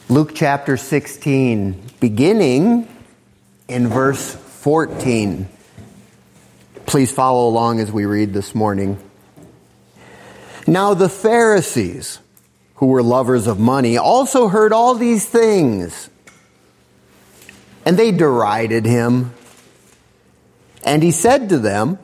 Luke chapter 16, beginning in verse 14. Please follow along as we read this morning. Now the Pharisees, who were lovers of money, also heard all these things, and they derided him. And he said to them,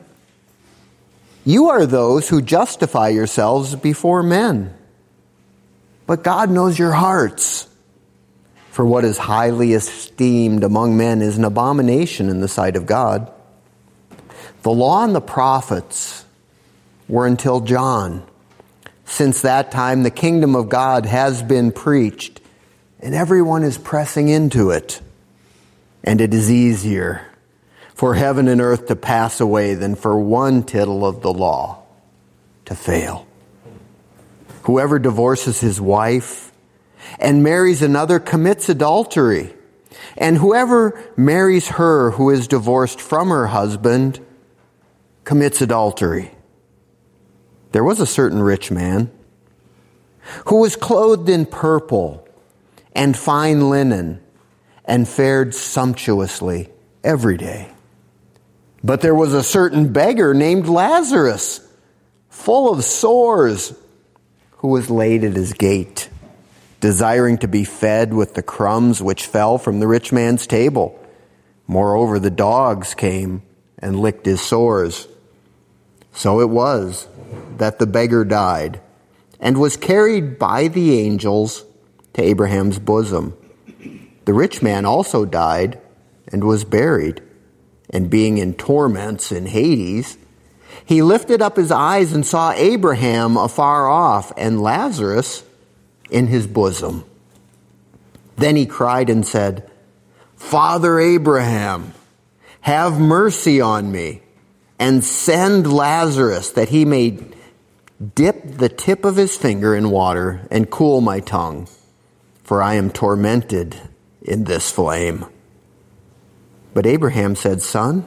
"You are those who justify yourselves before men, but God knows your hearts. For what is highly esteemed among men is an abomination in the sight of God. The law and the prophets were until John. Since that time the kingdom of God has been preached, and everyone is pressing into it. And it is easier for heaven and earth to pass away than for one tittle of the law to fail. Whoever divorces his wife and marries another commits adultery. And whoever marries her who is divorced from her husband commits adultery. There was a certain rich man who was clothed in purple and fine linen and fared sumptuously every day. But there was a certain beggar named Lazarus, full of sores, who was laid at his gate, desiring to be fed with the crumbs which fell from the rich man's table. Moreover, the dogs came and licked his sores. So it was that the beggar died and was carried by the angels to Abraham's bosom. The rich man also died and was buried, and being in torments in Hades, he lifted up his eyes and saw Abraham afar off and Lazarus in his bosom. Then he cried and said, "Father Abraham, have mercy on me, and send Lazarus that he may dip the tip of his finger in water and cool my tongue, for I am tormented in this flame." But Abraham said, "Son,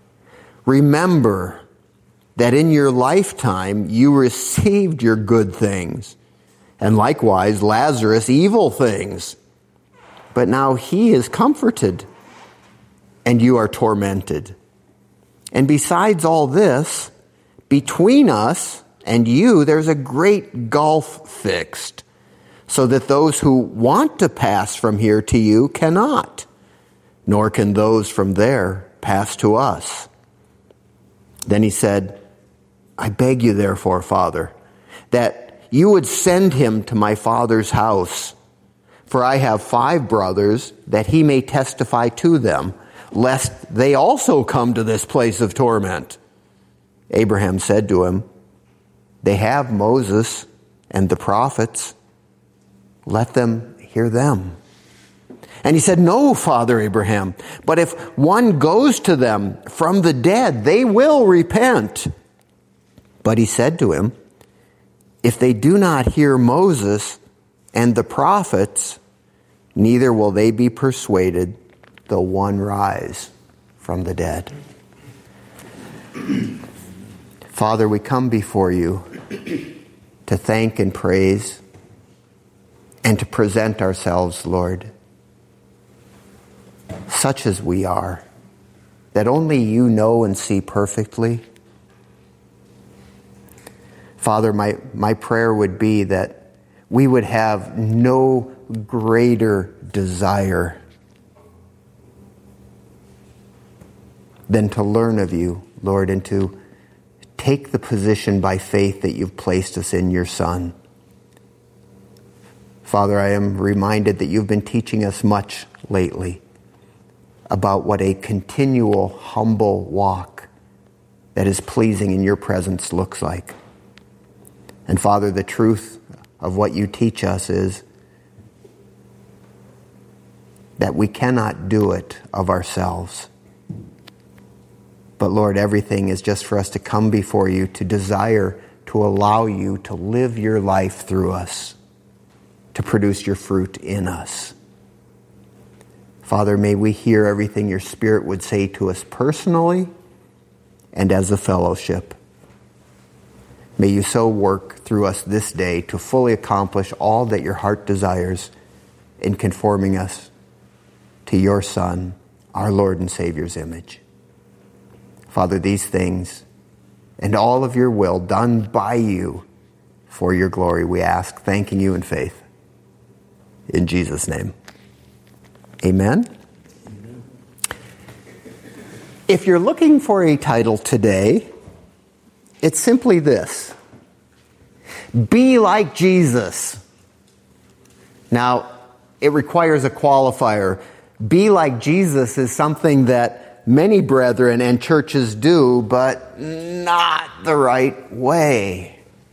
remember that in your lifetime you received your good things, and likewise Lazarus evil things. But now he is comforted, and you are tormented. And besides all this, between us and you there's a great gulf fixed, so that those who want to pass from here to you cannot, nor can those from there pass to us." Then he said, "I beg you therefore, Father, that you would send him to my father's house. For I have 5 brothers, that he may testify to them, lest they also come to this place of torment." Abraham said to him, "They have Moses and the prophets. Let them hear them." And he said, "No, Father Abraham, but if one goes to them from the dead, they will repent." But he said to him, "If they do not hear Moses and the prophets, neither will they be persuaded, though one rise from the dead." Father, we come before you to thank and praise and to present ourselves, Lord, such as we are, that only you know and see perfectly. Father, my prayer would be that we would have no greater desire than to learn of you, Lord, and to take the position by faith that you've placed us in your Son. Father, I am reminded that you've been teaching us much lately about what a continual, humble walk that is pleasing in your presence looks like. And Father, the truth of what you teach us is that we cannot do it of ourselves. But Lord, everything is just for us to come before you, to desire to allow you to live your life through us, to produce your fruit in us. Father, may we hear everything your Spirit would say to us personally and as a fellowship. May you so work through us this day to fully accomplish all that your heart desires. in conforming us to your Son, our Lord and Savior's image. Father, these things and all of your will done by you for your glory, we ask, thanking you in faith. In Jesus' name. Amen. If you're looking for a title today, it's simply this: Be like Jesus. Now, it requires a qualifier. Be like Jesus is something that many brethren and churches do, but not the right way.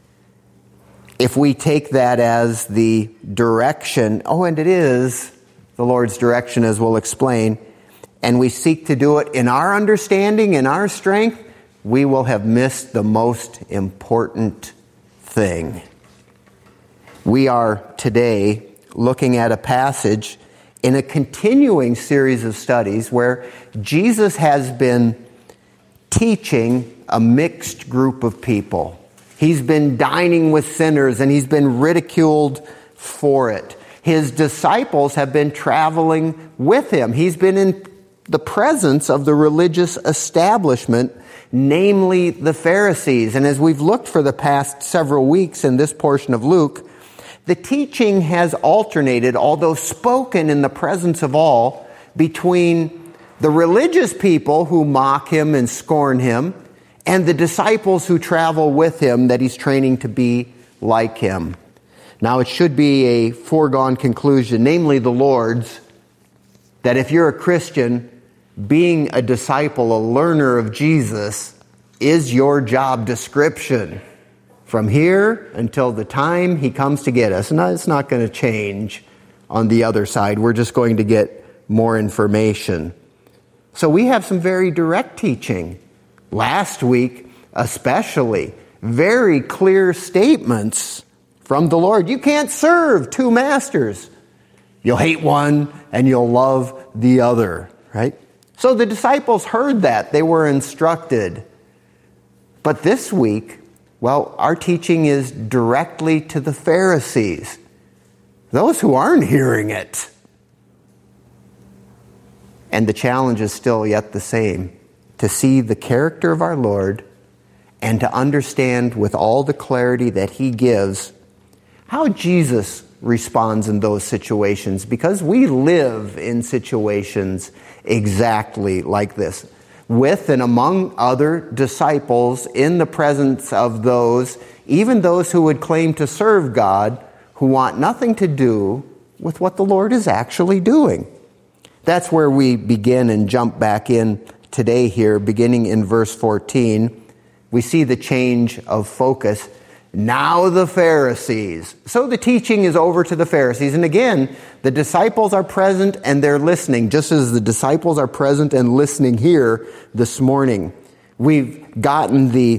If we take that as the direction, and it is the Lord's direction, as we'll explain, and we seek to do it in our understanding, in our strength, we will have missed the most important thing. We are today looking at a passage in a continuing series of studies where Jesus has been teaching a mixed group of people. He's been dining with sinners and he's been ridiculed for it. His disciples have been traveling with him. He's been in the presence of the religious establishment, namely the Pharisees. And as we've looked for the past several weeks in this portion of Luke, the teaching has alternated, although spoken in the presence of all, between the religious people who mock him and scorn him and the disciples who travel with him that he's training to be like him. Now, it should be a foregone conclusion, namely the Lord's, that if you're a Christian, being a disciple, a learner of Jesus, is your job description from here until the time he comes to get us. And it's not going to change on the other side. We're just going to get more information. So we have some very direct teaching. Last week, especially, very clear statements from the Lord. You can't serve two masters. You'll hate one and you'll love the other, right? So the disciples heard that. They were instructed. But this week, our teaching is directly to the Pharisees, those who aren't hearing it. And the challenge is still yet the same: to see the character of our Lord and to understand with all the clarity that he gives how Jesus responds in those situations, because we live in situations exactly like this, with and among other disciples, in the presence of those, even those who would claim to serve God, who want nothing to do with what the Lord is actually doing. That's where we begin and jump back in today here, beginning in verse 14. We see the change of focus. Now the Pharisees. So the teaching is over to the Pharisees. And again, the disciples are present and they're listening, just as the disciples are present and listening here this morning. We've gotten the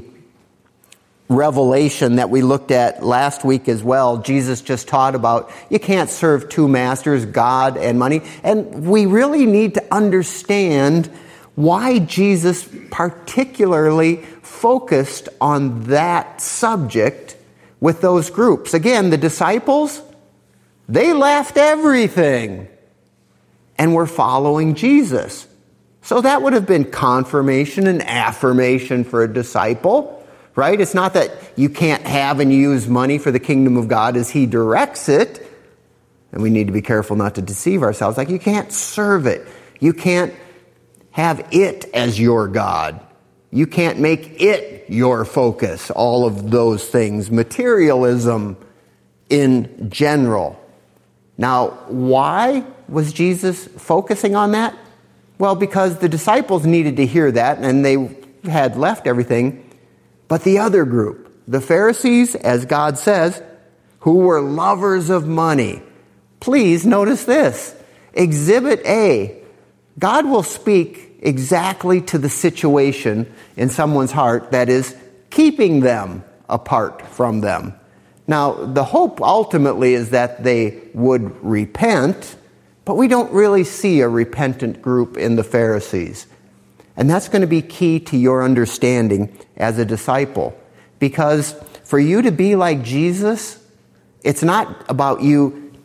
revelation that we looked at last week as well. Jesus just taught about you can't serve two masters, God and money. And we really need to understand why Jesus particularly focused on that subject with those groups. Again, the disciples, they left everything and were following Jesus. So that would have been confirmation and affirmation for a disciple, right? It's not that you can't have and use money for the kingdom of God as he directs it. And we need to be careful not to deceive ourselves. Like, you can't serve it. You can't have it as your God. You can't make it your focus. All of those things. Materialism in general. Now, why was Jesus focusing on that? Well, because the disciples needed to hear that, and they had left everything. But the other group, the Pharisees, as God says, who were lovers of money. Please notice this. Exhibit A. God will speak exactly to the situation in someone's heart that is keeping them apart from them. Now, the hope ultimately is that they would repent, but we don't really see a repentant group in the Pharisees. And that's going to be key to your understanding as a disciple. Because for you to be like Jesus, it's not about you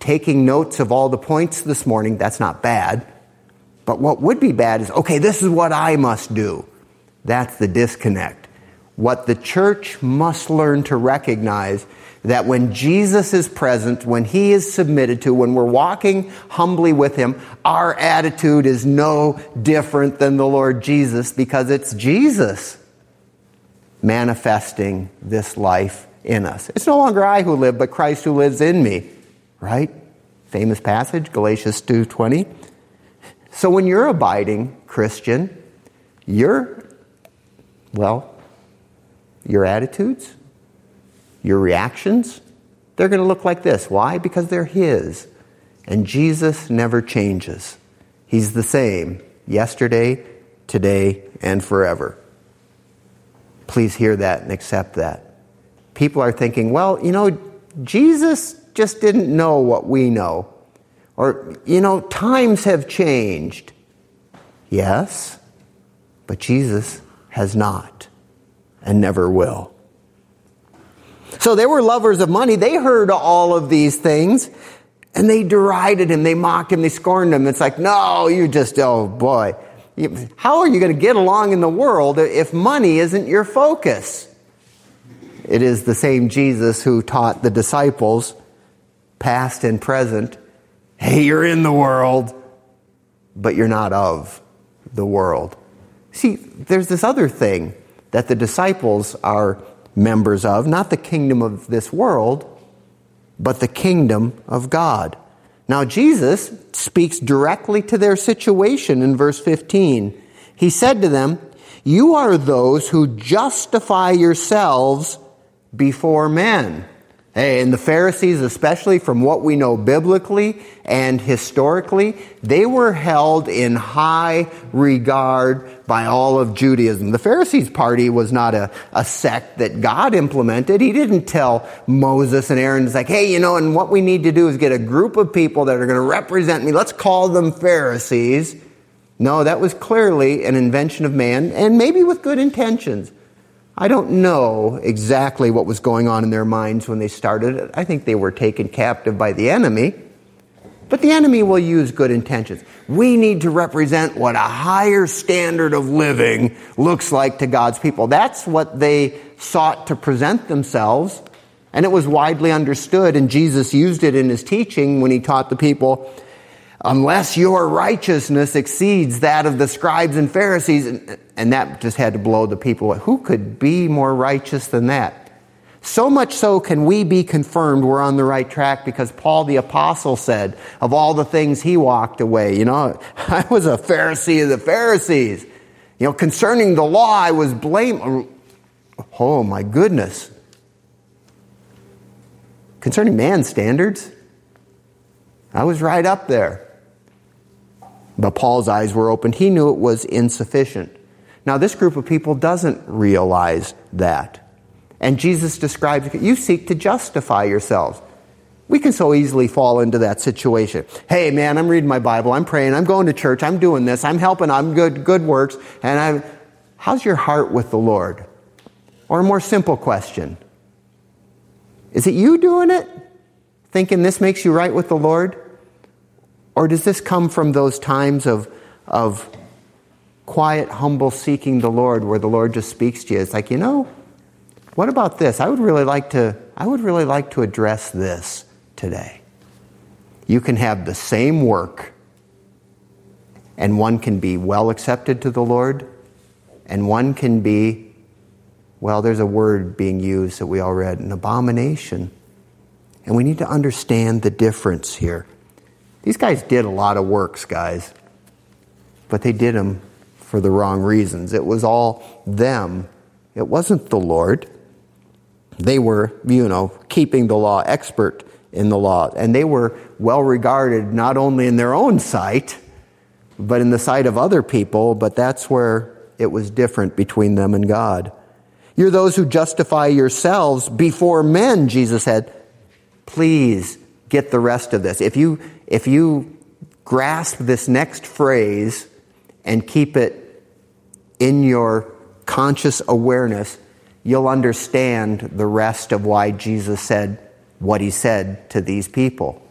taking notes of all the points this morning. That's not bad. But what would be bad is, okay, this is what I must do. That's the disconnect. What the church must learn to recognize, that when Jesus is present, when he is submitted to, when we're walking humbly with him, our attitude is no different than the Lord Jesus, because it's Jesus manifesting this life in us. It's no longer I who live, but Christ who lives in me. Right? Famous passage, Galatians 2:20. So when you're abiding, Christian, your attitudes, your reactions, they're going to look like this. Why? Because they're his. And Jesus never changes. He's the same yesterday, today, and forever. Please hear that and accept that. People are thinking, well, Jesus just didn't know what we know. Or, times have changed. Yes, but Jesus has not and never will. So they were lovers of money. They heard all of these things and they derided him. They mocked him. They scorned him. It's like, no, oh boy. How are you going to get along in the world if money isn't your focus? It is the same Jesus who taught the disciples, past and present, hey, you're in the world, but you're not of the world. See, there's this other thing that the disciples are members of, not the kingdom of this world, but the kingdom of God. Now, Jesus speaks directly to their situation in verse 15. He said to them, you are those who justify yourselves before men. Hey, and the Pharisees, especially from what we know biblically and historically, they were held in high regard by all of Judaism. The Pharisees' party was not a sect that God implemented. He didn't tell Moses and Aaron, it's like, hey, and what we need to do is get a group of people that are going to represent me. Let's call them Pharisees. No, that was clearly an invention of man, and maybe with good intentions. I don't know exactly what was going on in their minds when they started it. I think they were taken captive by the enemy. But the enemy will use good intentions. We need to represent what a higher standard of living looks like to God's people. That's what they sought to present themselves. And it was widely understood, and Jesus used it in his teaching when he taught the people, unless your righteousness exceeds that of the scribes and Pharisees. And that just had to blow the people away. Who could be more righteous than that? So much so can we be confirmed we're on the right track, because Paul the Apostle said of all the things he walked away, I was a Pharisee of the Pharisees. Concerning the law, I was blamed. Oh my goodness. Concerning man's standards, I was right up there. But Paul's eyes were opened. He knew it was insufficient. Now, this group of people doesn't realize that. And Jesus describes, you seek to justify yourselves. We can so easily fall into that situation. Hey, man, I'm reading my Bible. I'm praying. I'm going to church. I'm doing this. I'm helping. I'm good works. And how's your heart with the Lord? Or a more simple question. Is it you doing it? Thinking this makes you right with the Lord? Or does this come from those times of quiet, humble seeking the Lord, where the Lord just speaks to you? It's like, what about this? I would really like to address this today. You can have the same work, and one can be well accepted to the Lord, and one can be, there's a word being used that we all read, an abomination. And we need to understand the difference here. These guys did a lot of works, guys, but they did them for the wrong reasons. It was all them. It wasn't the Lord. They were, keeping the law, expert in the law, and they were well regarded not only in their own sight, but in the sight of other people, but that's where it was different between them and God. You're those who justify yourselves before men, Jesus said. Please get the rest of this. If you grasp this next phrase and keep it in your conscious awareness, you'll understand the rest of why Jesus said what he said to these people.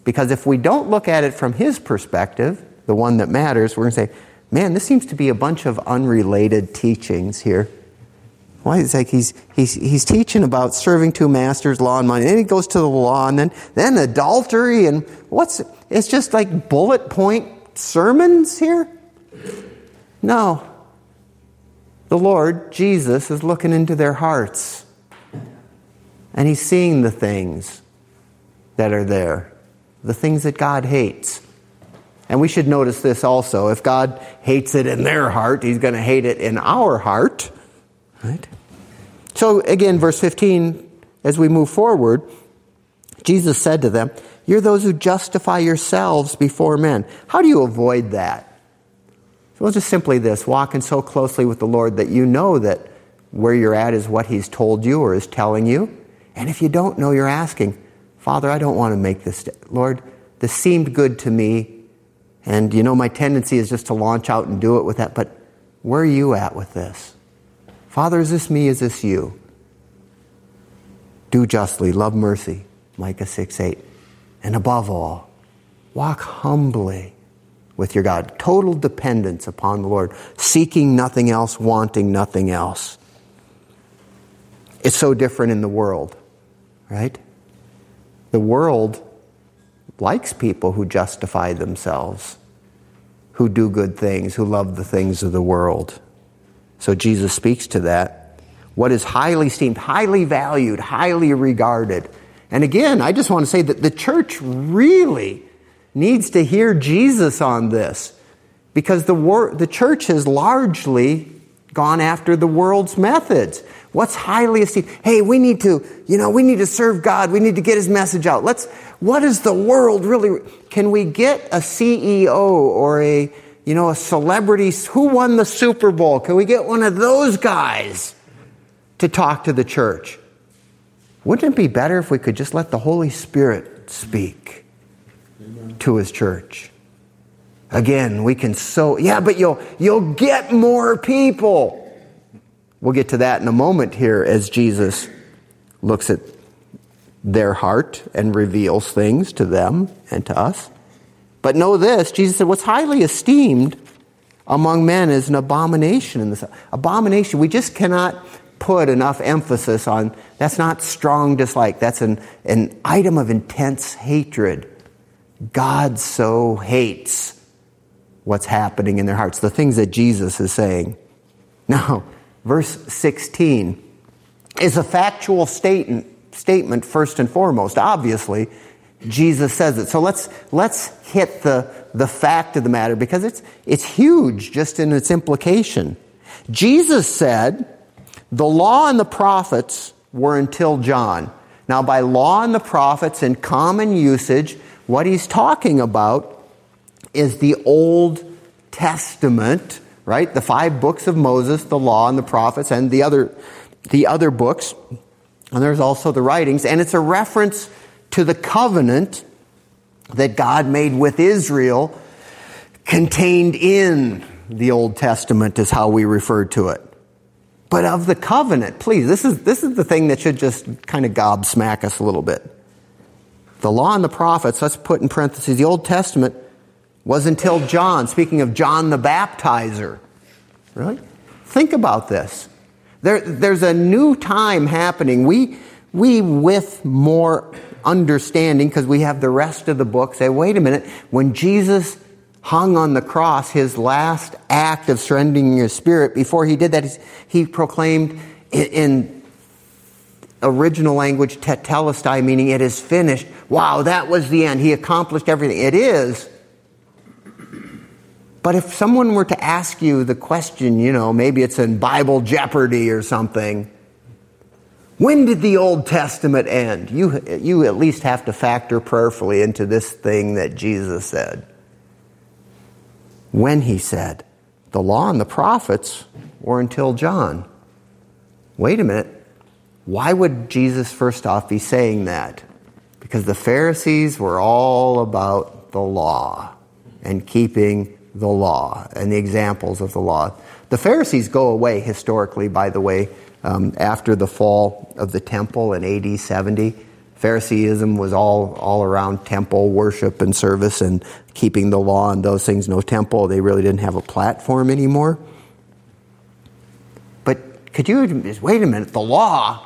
Because if we don't look at it from his perspective, the one that matters, we're going to say, man, this seems to be a bunch of unrelated teachings here. Why? It's like he's teaching about serving two masters, law and money. Then he goes to the law, and then adultery, and it's just like bullet point sermons here? No. The Lord, Jesus, is looking into their hearts. And he's seeing the things that are there. The things that God hates. And we should notice this also. If God hates it in their heart, he's going to hate it in our heart. Right? So again, verse 15, as we move forward, Jesus said to them, "You're those who justify yourselves before men." How do you avoid that? Well, just simply this, walking so closely with the Lord that you know that where you're at is what he's told you or is telling you. And if you don't know, you're asking, Father, I don't want to make this. Lord, this seemed good to me. And my tendency is just to launch out and do it with that. But where are you at with this? Father, is this me? Is this you? Do justly, love mercy, Micah 6:8. And above all, walk humbly with your God. Total dependence upon the Lord. Seeking nothing else, wanting nothing else. It's so different in the world, right? The world likes people who justify themselves, who do good things, who love the things of the world. So Jesus speaks to that. What is highly esteemed, highly valued, highly regarded. And again, I just want to say that the church really needs to hear Jesus on this, because the church has largely gone after the world's methods. What's highly esteemed? Hey, we need to serve God. We need to get his message out. What is the world really? Can we get a CEO or a celebrity who won the Super Bowl? Can we get one of those guys to talk to the church? Wouldn't it be better if we could just let the Holy Spirit speak to his church? Again, we can but you'll get more people. We'll get to that in a moment here as Jesus looks at their heart and reveals things to them and to us. But know this, Jesus said, what's highly esteemed among men is an abomination in this. Abomination, we just cannot put enough emphasis on, that's not strong dislike. That's an item of intense hatred. God so hates what's happening in their hearts, the things that Jesus is saying. Now, verse 16 is a factual statement first and foremost. Obviously, Jesus says it. So let's hit the fact of the matter, because it's huge just in its implication. Jesus said, the law and the prophets were until John. Now, by law and the prophets in common usage, what he's talking about is the Old Testament, right? The 5 books of Moses, the law and the prophets, and the other books. And there's also the writings. And it's a reference to the covenant that God made with Israel, contained in the Old Testament is how we refer to it. But of the covenant, please, this is the thing that should just kind of gobsmack us a little bit. The law and the prophets, let's put in parentheses, the Old Testament was until John, speaking of John the Baptizer. Really? Think about this. There's a new time happening. We with more understanding, because we have the rest of the book, say, wait a minute, when Jesus hung on the cross, his last act of surrendering his spirit, before he did that, he proclaimed in original language, tetelestai, meaning it is finished. Wow, that was the end. He accomplished everything. It is. But if someone were to ask you the question, maybe it's in Bible Jeopardy or something, when did the Old Testament end? You at least have to factor prayerfully into this thing that Jesus said. When he said, the law and the prophets were until John. Wait a minute. Why would Jesus first off be saying that? Because the Pharisees were all about the law and keeping the law and the examples of the law. The Pharisees go away historically, by the way, after the fall of the temple in AD 70. Phariseeism was all around temple worship and service and keeping the law and those things. No temple. They really didn't have a platform anymore. But could you just, wait a minute, the law,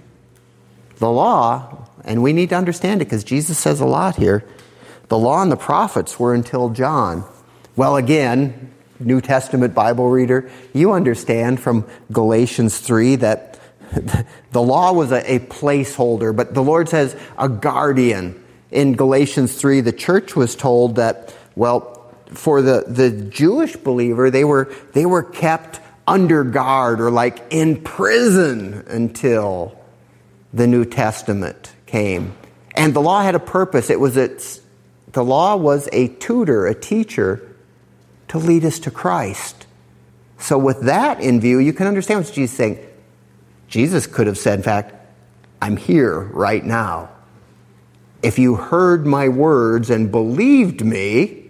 and we need to understand it because Jesus says a lot here. The law and the prophets were until John. Well, again, New Testament Bible reader, you understand from Galatians 3 that the law was a placeholder, but the Lord says a guardian. In Galatians 3, the church was told that, well, for the Jewish believer, they were kept under guard or like in prison until the New Testament came. And the law had a purpose. The law was a tutor, a teacher to lead us to Christ. So with that in view, you can understand what Jesus is saying. Jesus could have said, in fact, I'm here right now. If you heard my words and believed me,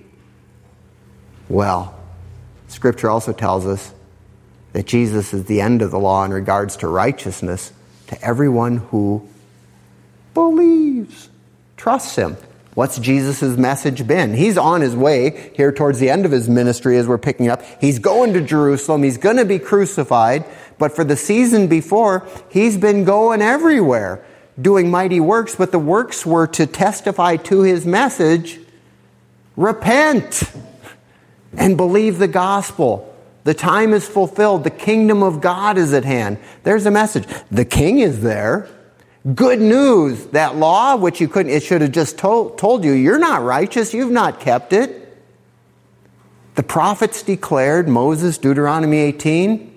well, Scripture also tells us that Jesus is the end of the law in regards to righteousness to everyone who believes, trusts him. What's Jesus' message been? He's on his way here towards the end of his ministry as we're picking up. He's going to Jerusalem. He's going to be crucified. But for the season before, he's been going everywhere doing mighty works. But the works were to testify to his message. Repent and believe the gospel. The time is fulfilled. The kingdom of God is at hand. There's a message. The king is there. Good news. That law, which it should have just told you, you're not righteous. You've not kept it. The prophets declared, Moses, Deuteronomy 18,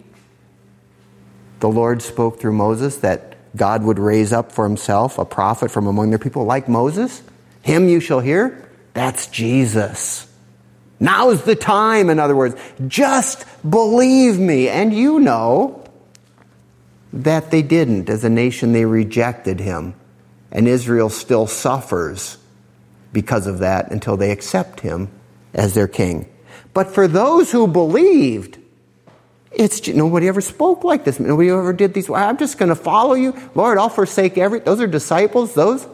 the Lord spoke through Moses that God would raise up for himself a prophet from among their people like Moses. Him you shall hear. That's Jesus. Now's the time, in other words. Just believe me. And you know that they didn't. As a nation, they rejected him. And Israel still suffers because of that until they accept him as their king. But for those who believed, nobody ever spoke like this. Nobody ever did these. I'm just going to follow you. Lord, I'll forsake those are disciples.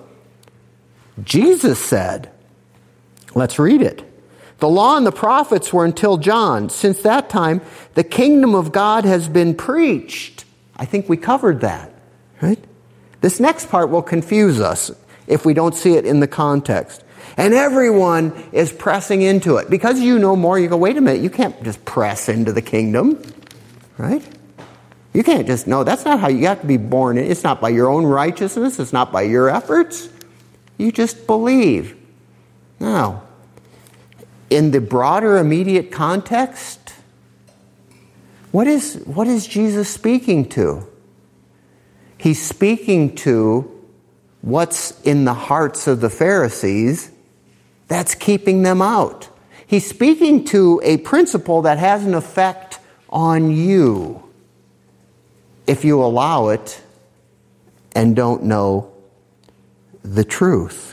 Jesus said. Let's read it. The law and the prophets were until John. Since that time, the kingdom of God has been preached. I think we covered that, right? This next part will confuse us if we don't see it in the context. And everyone is pressing into it. Because you know more, you go, wait a minute, you can't just press into the kingdom, right? You can't just, no, that's not how you have to be born. It's not by your own righteousness. It's not by your efforts. You just believe. Now, in the broader immediate context, what is Jesus speaking to? He's speaking to what's in the hearts of the Pharisees that's keeping them out. He's speaking to a principle that has an effect on you if you allow it and don't know the truth.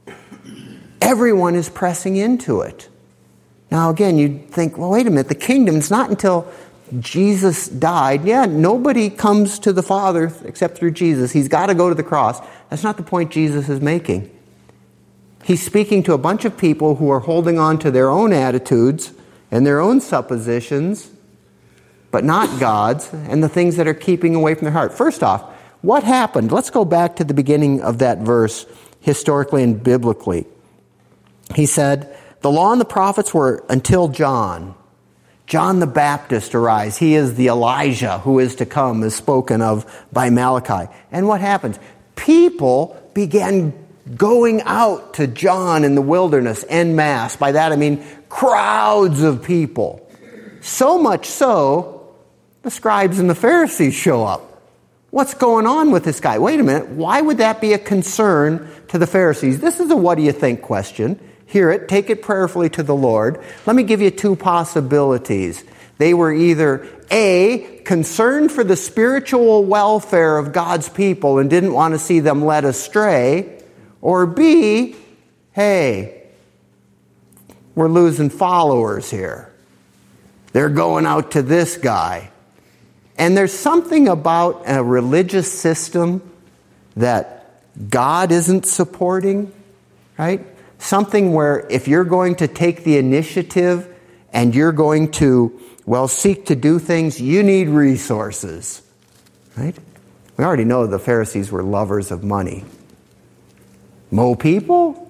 Everyone is pressing into it. Now again, you'd think, well, wait a minute, the kingdom's not until Jesus died. Yeah, nobody comes to the Father except through Jesus. He's got to go to the cross. That's not the point Jesus is making. He's speaking to a bunch of people who are holding on to their own attitudes and their own suppositions, but not God's, and the things that are keeping away from their heart. First off, what happened? Let's go back to the beginning of that verse, historically and biblically. He said, the law and the prophets were until John. John the Baptist arise. He is the Elijah who is to come, as spoken of by Malachi. And what happens? People began going out to John in the wilderness en masse. By that I mean crowds of people. So much so, the scribes and the Pharisees show up. What's going on with this guy? Wait a minute. Why would that be a concern to the Pharisees? This is a what do you think question. Hear it, take it prayerfully to the Lord. Let me give you two possibilities. They were either A, concerned for the spiritual welfare of God's people and didn't want to see them led astray, or B, hey, we're losing followers here. They're going out to this guy. And there's something about a religious system that God isn't supporting, right? Something where if you're going to take the initiative and you're going to, seek to do things, you need resources, right? We already know the Pharisees were lovers of money. Mo people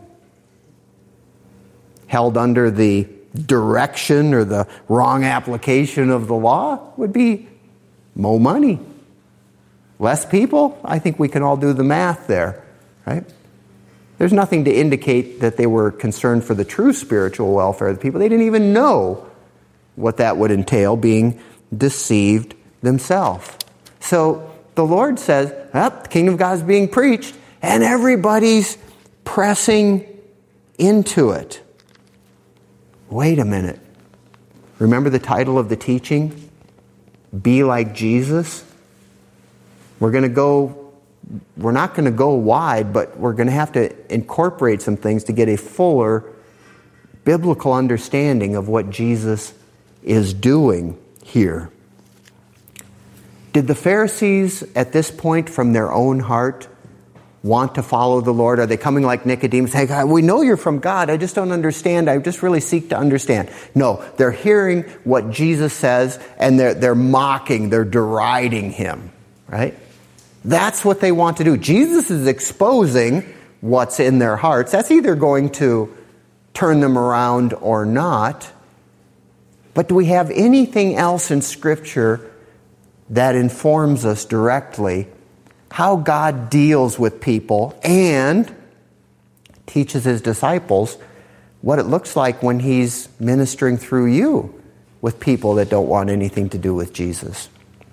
held under the direction or the wrong application of the law would be mo money. Less people, I think we can all do the math there, right? There's nothing to indicate that they were concerned for the true spiritual welfare of the people. They didn't even know what that would entail, being deceived themselves. So the Lord says, the kingdom of God is being preached, and everybody's pressing into it. Wait a minute. Remember the title of the teaching? Be like Jesus? We're not going to go wide, but we're going to have to incorporate some things to get a fuller biblical understanding of what Jesus is doing here. Did the Pharisees at this point from their own heart want to follow the Lord? Are they coming like Nicodemus, saying, hey, we know you're from God, I just don't understand, I just really seek to understand? No, they're hearing what Jesus says and they're mocking, they're deriding him, right? That's what they want to do. Jesus is exposing what's in their hearts. That's either going to turn them around or not. But do we have anything else in Scripture that informs us directly how God deals with people and teaches his disciples what it looks like when he's ministering through you with people that don't want anything to do with Jesus?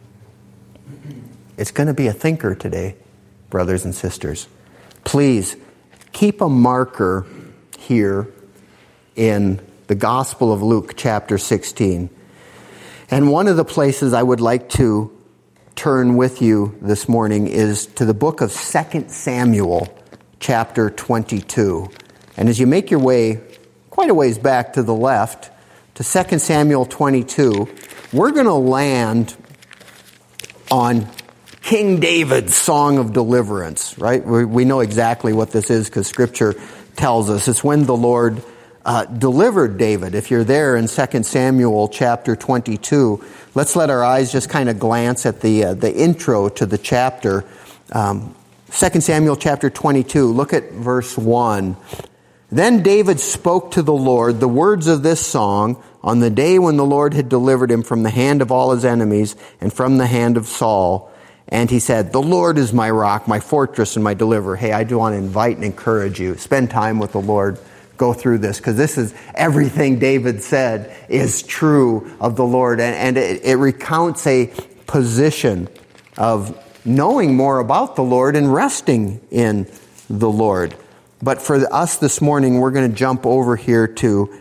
It's going to be a thinker today, brothers and sisters. Please keep a marker here in the Gospel of Luke, chapter 16. And one of the places I would like to turn with you this morning is to the book of 2 Samuel, chapter 22. And as you make your way quite a ways back to the left to 2 Samuel 22, we're going to land on King David's Song of Deliverance, right? We know exactly what this is because Scripture tells us. It's when the Lord delivered David. If you're there in 2 Samuel chapter 22, let's let our eyes just kind of glance at the intro to the chapter. 2 Samuel chapter 22, look at verse 1. Then David spoke to the Lord the words of this song on the day when the Lord had delivered him from the hand of all his enemies and from the hand of Saul. And he said, the Lord is my rock, my fortress, and my deliverer. Hey, I do want to invite and encourage you. Spend time with the Lord. Go through this, because this is everything David said is true of the Lord. And it recounts a position of knowing more about the Lord and resting in the Lord. But for us this morning, we're going to jump over here to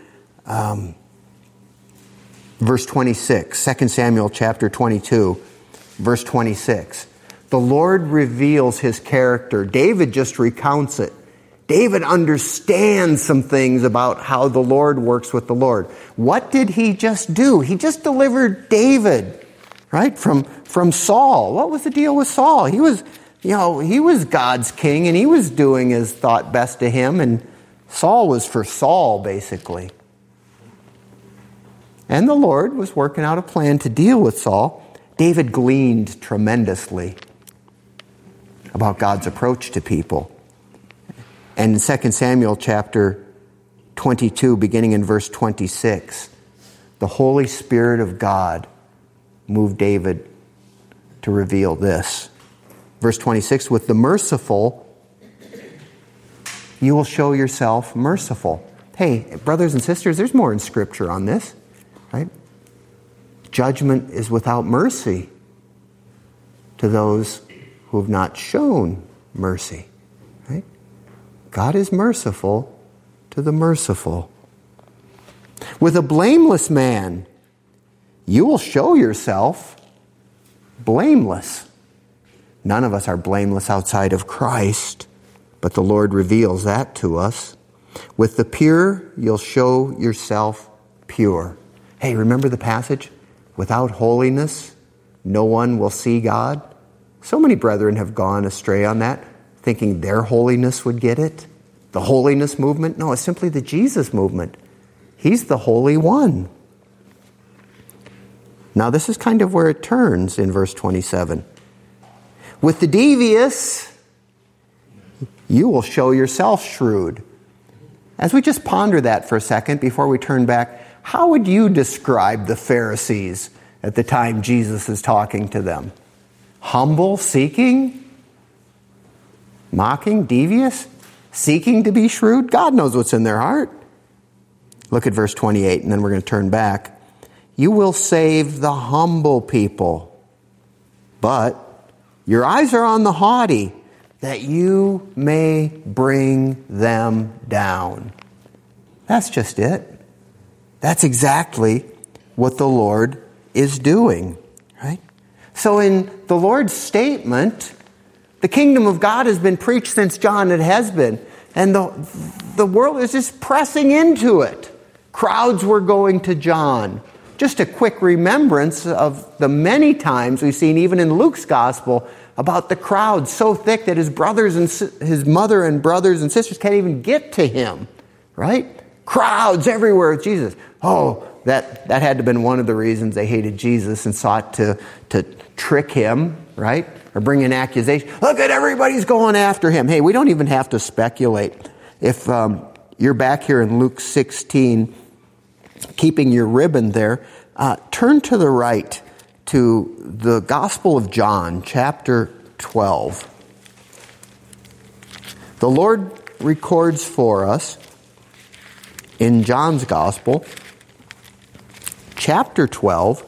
verse 26, 2 Samuel chapter 22, verse 26. The Lord reveals his character. David just recounts it. David understands some things about how the Lord works with the Lord. What did he just do? He just delivered David, right, from Saul. What was the deal with Saul? He was God's king, and he was doing as thought best to him, and Saul was for Saul, basically. And the Lord was working out a plan to deal with Saul. David gleaned tremendously about God's approach to people. And in 2 Samuel chapter 22, beginning in verse 26, the Holy Spirit of God moved David to reveal this. Verse 26, with the merciful, you will show yourself merciful. Hey, brothers and sisters, there's more in Scripture on this, right? Judgment is without mercy to those who have not shown mercy, right? God is merciful to the merciful. With a blameless man, you will show yourself blameless. None of us are blameless outside of Christ, but the Lord reveals that to us. With the pure, you'll show yourself pure. Hey, remember the passage? Without holiness, no one will see God. So many brethren have gone astray on that. thinking their holiness would get it. The holiness movement. No, it's simply the Jesus movement. He's the Holy One. Now this is kind of where it turns in verse 27. With the devious, you will show yourself shrewd. As we just ponder that for a second before we turn back, how would you describe the Pharisees at the time Jesus is talking to them? Humble, seeking, mocking, devious, seeking to be shrewd? God knows what's in their heart. Look at verse 28, and then we're going to turn back. You will save the humble people, but your eyes are on the haughty, that you may bring them down. That's just it. That's exactly what the Lord is doing, right? So in the Lord's statement, the kingdom of God has been preached since John. It has been. And the world is just pressing into it. Crowds were going to John. Just a quick remembrance of the many times we've seen, even in Luke's gospel, about the crowd so thick that his mother and brothers and sisters can't even get to him, right? Crowds everywhere with Jesus. Oh, that had to have been one of the reasons they hated Jesus and sought to trick him, right? Or bring an accusation. Look at everybody's going after him. Hey, we don't even have to speculate. If you're back here in Luke 16, keeping your ribbon there, turn to the right to the Gospel of John, chapter 12. The Lord records for us in John's Gospel, chapter 12.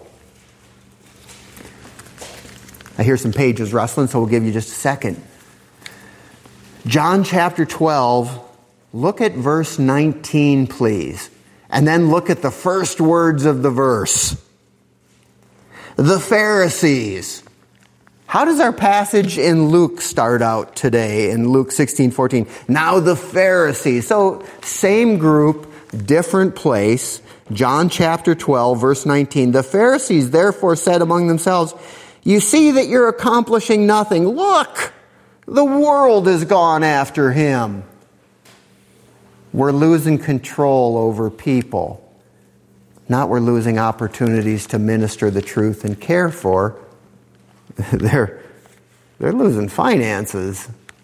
I hear some pages rustling, so we'll give you just a second. John chapter 12, look at verse 19, please. And then look at the first words of the verse. The Pharisees. How does our passage in Luke start out today in Luke 16:14? Now the Pharisees. So same group, different place. John chapter 12, verse 19. The Pharisees therefore said among themselves, you see that you're accomplishing nothing. Look, the world has gone after him. We're losing control over people. Not we're losing opportunities to minister the truth and care for. They're losing finances.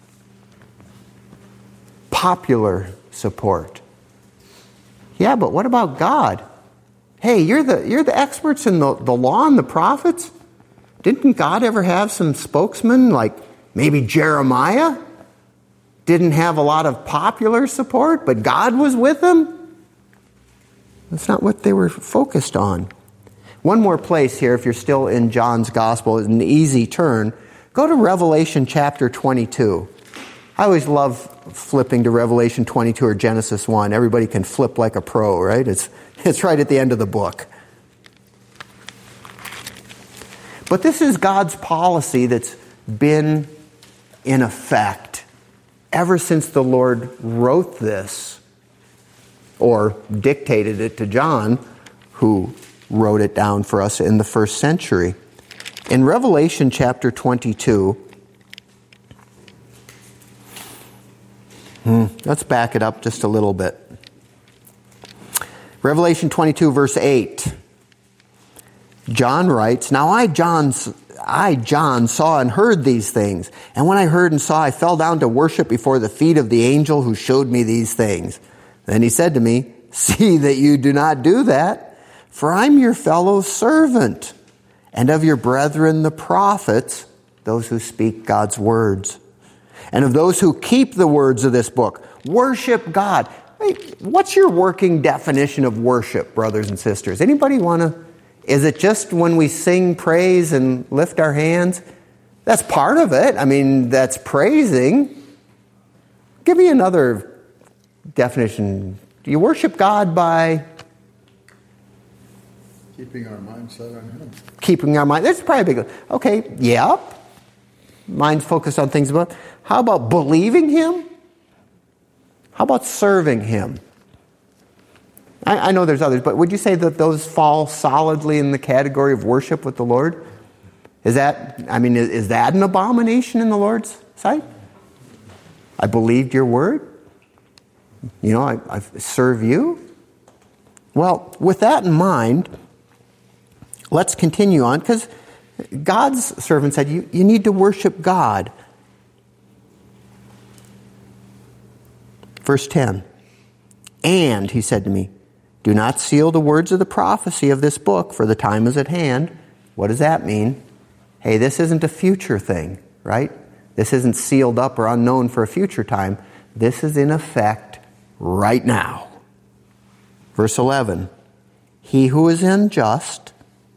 Popular support. Yeah, but what about God? Hey, you're the experts in the law and the prophets. Didn't God ever have some spokesmen like maybe Jeremiah? Didn't have a lot of popular support, but God was with him? That's not what they were focused on. One more place here, if you're still in John's Gospel, is an easy turn. Go to Revelation chapter 22. I always love flipping to Revelation 22 or Genesis 1. Everybody can flip like a pro, right? It's right at the end of the book. But this is God's policy that's been in effect ever since the Lord wrote this or dictated it to John, who wrote it down for us in the first century. In Revelation chapter 22, let's back it up just a little bit. Revelation 22, verse 8. John writes, Now I, John, saw and heard these things. And when I heard and saw, I fell down to worship before the feet of the angel who showed me these things. Then he said to me, See that you do not do that, for I'm your fellow servant, and of your brethren the prophets, those who speak God's words, and of those who keep the words of this book. Worship God. Wait, what's your working definition of worship, brothers and sisters? Anybody want to? Is it just when we sing praise and lift our hands? That's part of it. I mean, that's praising. Give me another definition. Do you worship God by? Keeping our mind set on Him. Keeping our mind. That's probably a big one. Okay, yep. Mind's focused on things above. How about believing Him? How about serving Him? I know there's others, but would you say that those fall solidly in the category of worship with the Lord? Is that an abomination in the Lord's sight? I believed your word. I serve you. Well, with that in mind, let's continue on, because God's servant said, you need to worship God. Verse 10, and he said to me, do not seal the words of the prophecy of this book, for the time is at hand. What does that mean? Hey, this isn't a future thing, right? This isn't sealed up or unknown for a future time. This is in effect right now. Verse 11, he who is unjust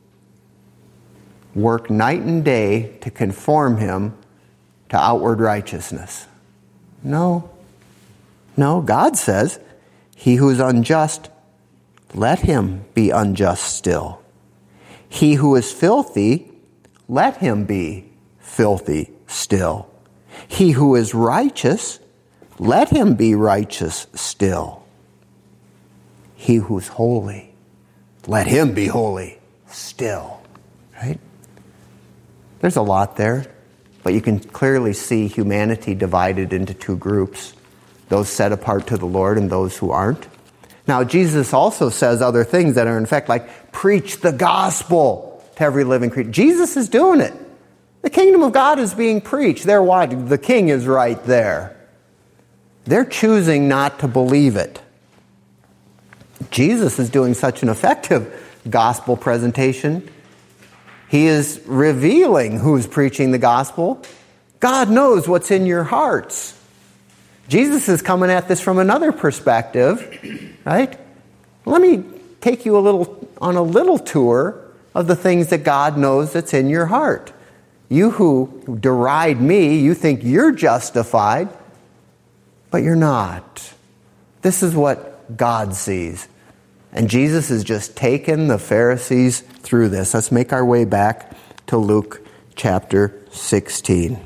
work night and day to conform him to outward righteousness. No, God says, he who is unjust, let him be unjust still. He who is filthy, let him be filthy still. He who is righteous, let him be righteous still. He who's holy, let him be holy still. Right? There's a lot there, but you can clearly see humanity divided into two groups. Those set apart to the Lord and those who aren't. Now, Jesus also says other things that are in effect like, preach the gospel to every living creature. Jesus is doing it. The kingdom of God is being preached. They're watching. The king is right there. They're choosing not to believe it. Jesus is doing such an effective gospel presentation. He is revealing who's preaching the gospel. God knows what's in your hearts. Jesus is coming at this from another perspective, right? Let me take you on a little tour of the things that God knows that's in your heart. You who deride me, you think you're justified, but you're not. This is what God sees. And Jesus has just taken the Pharisees through this. Let's make our way back to Luke chapter 16.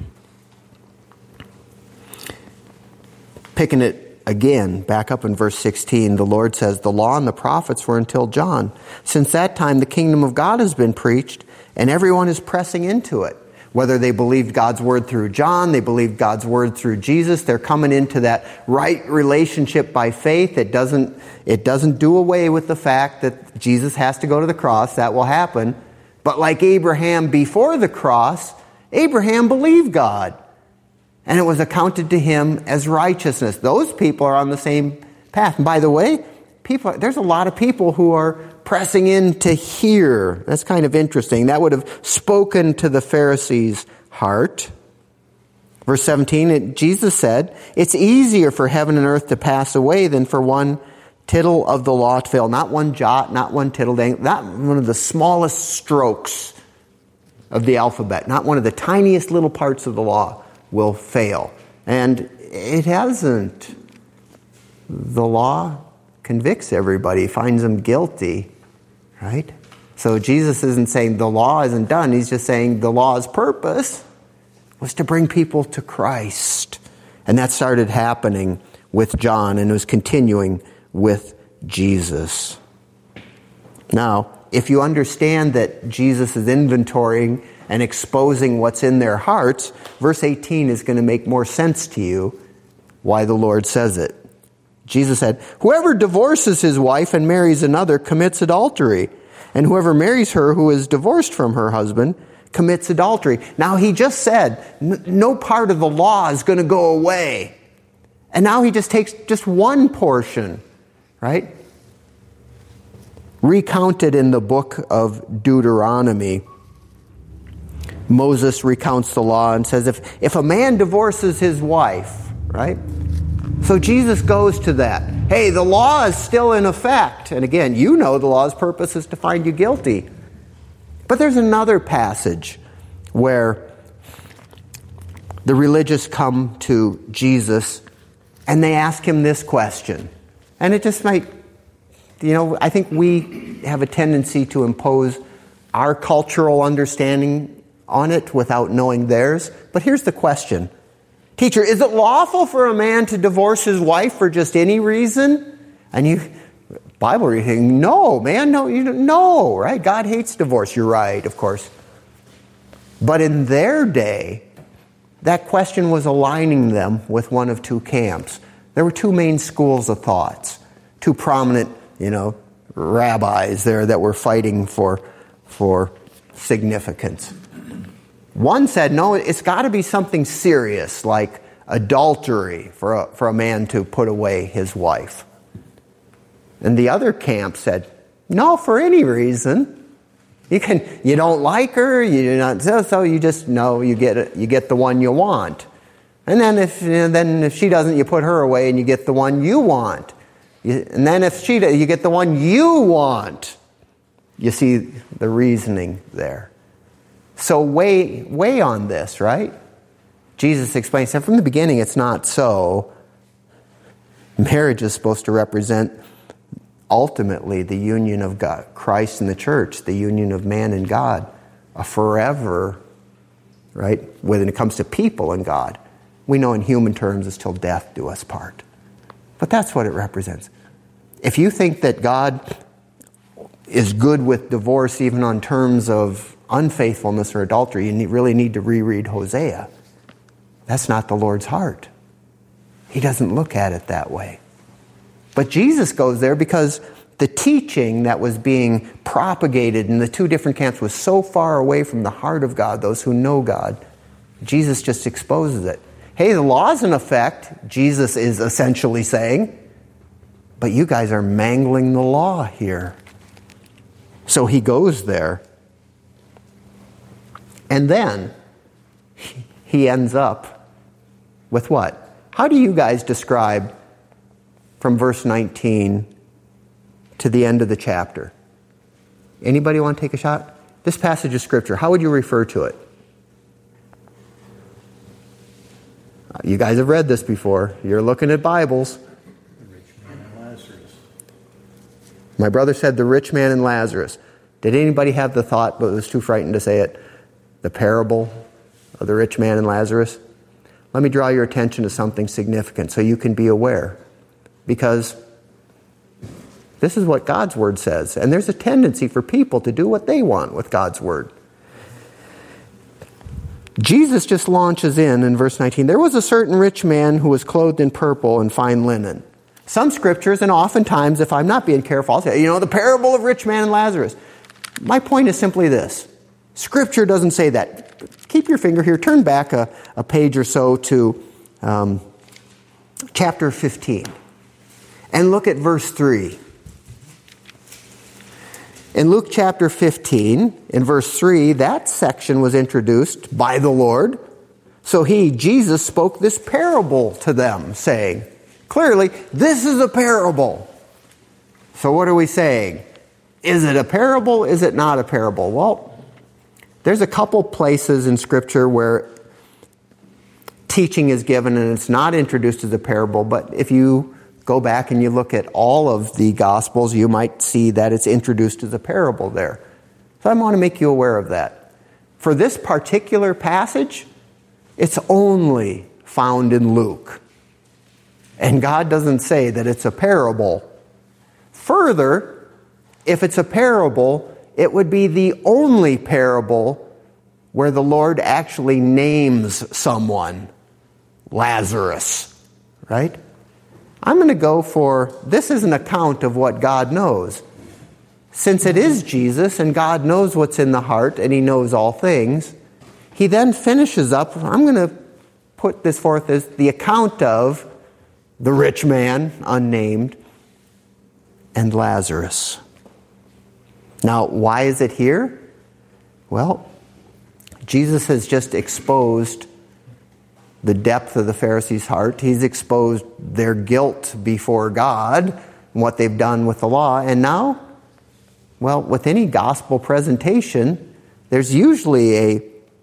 Picking it again, back up in verse 16, the Lord says, the law and the prophets were until John. Since that time, the kingdom of God has been preached, and everyone is pressing into it. Whether they believed God's word through John, they believed God's word through Jesus, they're coming into that right relationship by faith. It doesn't do away with the fact that Jesus has to go to the cross. That will happen. But like Abraham before the cross, Abraham believed God. And it was accounted to him as righteousness. Those people are on the same path. And by the way, there's a lot of people who are pressing in to hear. That's kind of interesting. That would have spoken to the Pharisees' heart. Verse 17, Jesus said, it's easier for heaven and earth to pass away than for one tittle of the law to fail. Not one jot, not one tittle, not one of the smallest strokes of the alphabet, not one of the tiniest little parts of the law will fail. And it hasn't. The law convicts everybody, finds them guilty, right? So Jesus isn't saying the law isn't done. He's just saying the law's purpose was to bring people to Christ. And that started happening with John and was continuing with Jesus. Now, if you understand that Jesus is inventorying and exposing what's in their hearts, verse 18 is going to make more sense to you why the Lord says it. Jesus said, whoever divorces his wife and marries another commits adultery, and whoever marries her who is divorced from her husband commits adultery. Now he just said, no part of the law is going to go away. And now he just takes just one portion, right? Recounted in the book of Deuteronomy, Moses recounts the law and says if a man divorces his wife, right? So Jesus goes to that. Hey, the law is still in effect. And again, you know the law's purpose is to find you guilty. But there's another passage where the religious come to Jesus and they ask him this question. And it just might, I think we have a tendency to impose our cultural understanding on it without knowing theirs. But here's the question. Teacher, is it lawful for a man to divorce his wife for just any reason? And Bible reading, no, man, no, right? God hates divorce. You're right, of course. But in their day, that question was aligning them with one of two camps. There were two main schools of thoughts, two prominent, rabbis there that were fighting for significance. One said, no, it's got to be something serious, like adultery, for a man to put away his wife. And the other camp said, no, for any reason. You don't like her, so you just you get the one you want. And then if she doesn't, you put her away and you get the one you want. And then if you get the one you want. You see the reasoning there. So weigh on this, right? Jesus explains that from the beginning it's not so. Marriage is supposed to represent ultimately the union of God, Christ and the church, the union of man and God, a forever, right? When it comes to people and God, we know in human terms it's till death do us part. But that's what it represents. If you think that God is good with divorce even on terms of unfaithfulness or adultery, you really need to reread Hosea. That's not the Lord's heart. He doesn't look at it that way. But Jesus goes there because the teaching that was being propagated in the two different camps was so far away from the heart of God, those who know God. Jesus just exposes it. Hey, the law's in effect, Jesus is essentially saying, but you guys are mangling the law here. So he goes there. And then he ends up with what? How do you guys describe from verse 19 to the end of the chapter? Anybody want to take a shot? This passage of Scripture, how would you refer to it? You guys have read this before. You're looking at Bibles. The rich man and Lazarus. My brother said the rich man and Lazarus. Did anybody have the thought, but was too frightened to say it, the parable of the rich man and Lazarus? Let me draw your attention to something significant so you can be aware. Because this is what God's Word says. And there's a tendency for people to do what they want with God's Word. Jesus just launches in verse 19. There was a certain rich man who was clothed in purple and fine linen. Some scriptures, and oftentimes, if I'm not being careful, I'll say, the parable of rich man and Lazarus. My point is simply this. Scripture doesn't say that. Keep your finger here. Turn back a page or so to chapter 15. And look at verse 3. In Luke chapter 15, in verse 3, that section was introduced by the Lord. So Jesus, spoke this parable to them, saying, clearly, this is a parable. So what are we saying? Is it a parable? Is it not a parable? Well, there's a couple places in Scripture where teaching is given and it's not introduced as a parable, but if you go back and you look at all of the Gospels, you might see that it's introduced as a parable there. So I want to make you aware of that. For this particular passage, it's only found in Luke. And God doesn't say that it's a parable. Further, if it's a parable, it would be the only parable where the Lord actually names someone, Lazarus, right? I'm going to go for, this is an account of what God knows. Since it is Jesus and God knows what's in the heart and He knows all things, He then finishes up, I'm going to put this forth as the account of the rich man, unnamed, and Lazarus. Now, why is it here? Well, Jesus has just exposed the depth of the Pharisees' heart. He's exposed their guilt before God and what they've done with the law. And now, well, with any gospel presentation, there's usually a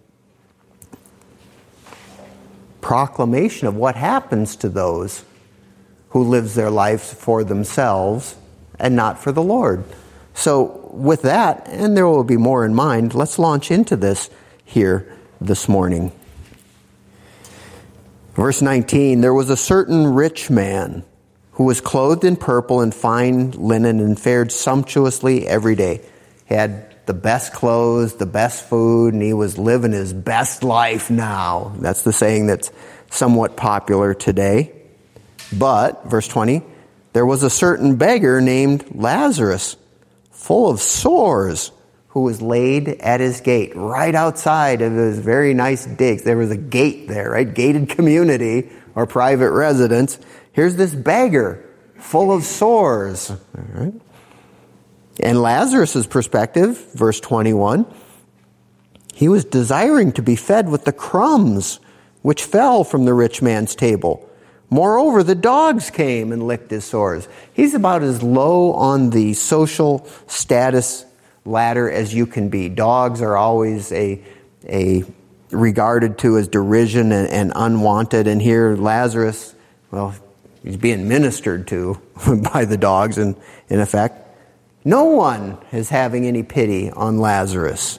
proclamation of what happens to those who lives their lives for themselves and not for the Lord. So with that, and there will be more in mind, let's launch into this here this morning. Verse 19, there was a certain rich man who was clothed in purple and fine linen and fared sumptuously every day. He had the best clothes, the best food, and he was living his best life now. That's the saying that's somewhat popular today. But, verse 20, there was a certain beggar named Lazarus, full of sores, who was laid at his gate, right outside of his very nice digs. There was a gate there, right? Gated community or private residence. Here's this beggar, full of sores. All right. And Lazarus' perspective, verse 21, he was desiring to be fed with the crumbs which fell from the rich man's table. Moreover, the dogs came and licked his sores. He's about as low on the social status ladder as you can be. Dogs are always a regarded to as derision and unwanted. And here Lazarus, well, he's being ministered to by the dogs in effect. No one is having any pity on Lazarus.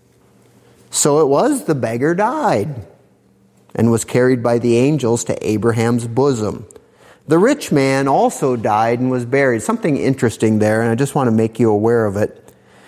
So it was the beggar died and was carried by the angels to Abraham's bosom. The rich man also died and was buried. Something interesting there, and I just want to make you aware of it.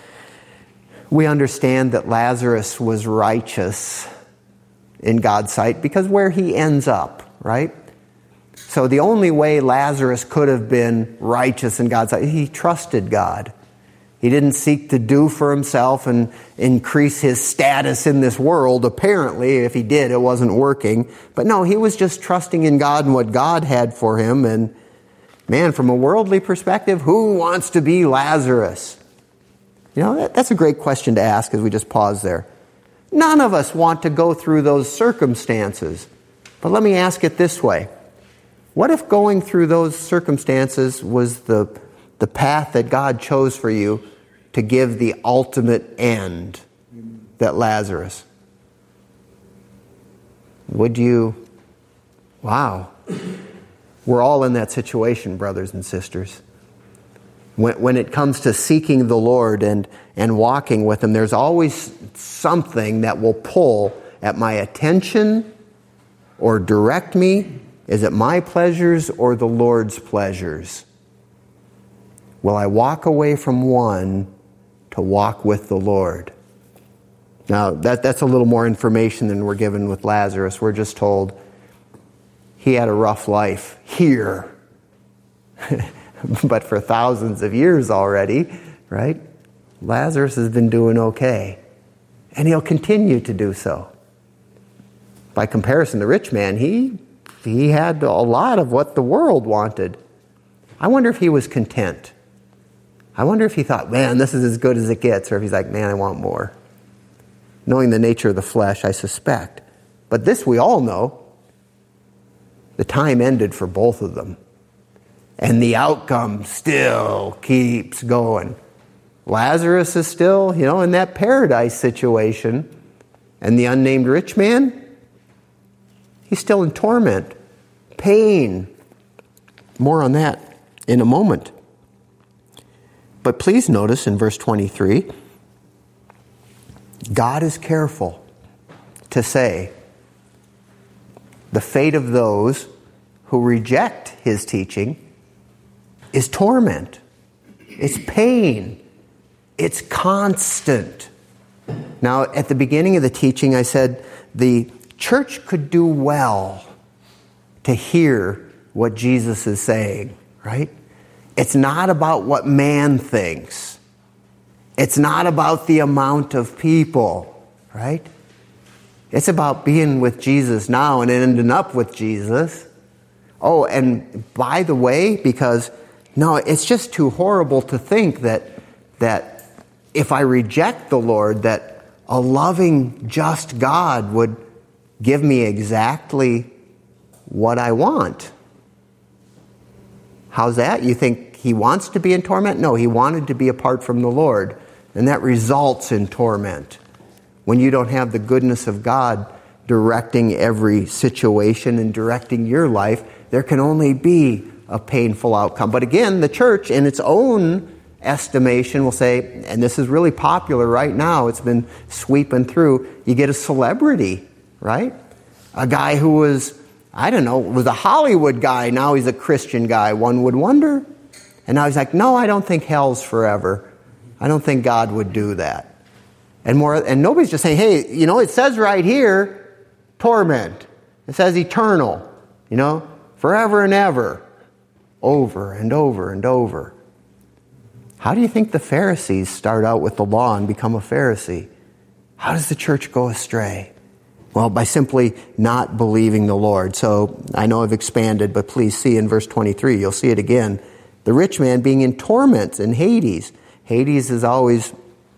We understand that Lazarus was righteous in God's sight because where he ends up, right? So the only way Lazarus could have been righteous in God's sight, he trusted God. He didn't seek to do for himself and increase his status in this world. Apparently, if he did, it wasn't working. But no, he was just trusting in God and what God had for him. And man, from a worldly perspective, who wants to be Lazarus? You know, that's a great question to ask as we just pause there. None of us want to go through those circumstances. But let me ask it this way. What if going through those circumstances was the path that God chose for you to give the ultimate end, that Lazarus? Would you? Wow. We're all in that situation, brothers and sisters. When it comes to seeking the Lord and walking with Him, there's always something that will pull at my attention or direct me. Is it my pleasures or the Lord's pleasures? Will I walk away from one to walk with the Lord? Now, that's a little more information than we're given with Lazarus. We're just told he had a rough life here. But for thousands of years already, right? Lazarus has been doing okay. And he'll continue to do so. By comparison, the rich man, he had a lot of what the world wanted. I wonder if he was content. I wonder if he thought, man, this is as good as it gets. Or if he's like, man, I want more. Knowing the nature of the flesh, I suspect. But this we all know. The time ended for both of them. And the outcome still keeps going. Lazarus is still, in that paradise situation. And the unnamed rich man, he's still in torment, pain. More on that in a moment. But please notice in verse 23, God is careful to say the fate of those who reject His teaching is torment. It's pain. It's constant. Now, at the beginning of the teaching, I said the church could do well to hear what Jesus is saying, right? It's not about what man thinks. It's not about the amount of people, right? It's about being with Jesus now and ending up with Jesus. Oh, and by the way, because no, it's just too horrible to think that if I reject the Lord, that a loving, just God would give me exactly what I want. How's that? You think He wants to be in torment? No, He wanted to be apart from the Lord. And that results in torment. When you don't have the goodness of God directing every situation and directing your life, there can only be a painful outcome. But again, the church, in its own estimation, will say, and this is really popular right now, it's been sweeping through, you get a celebrity, right? A guy who was, was a Hollywood guy, now he's a Christian guy, one would wonder. And now he's like, no, I don't think hell's forever. I don't think God would do that. And nobody's just saying, hey, it says right here, torment. It says eternal, forever and ever, over and over and over. How do you think the Pharisees start out with the law and become a Pharisee? How does the church go astray? Well, by simply not believing the Lord. So I know I've expanded, but please see in verse 23, you'll see it again. The rich man being in torments in Hades. Hades is always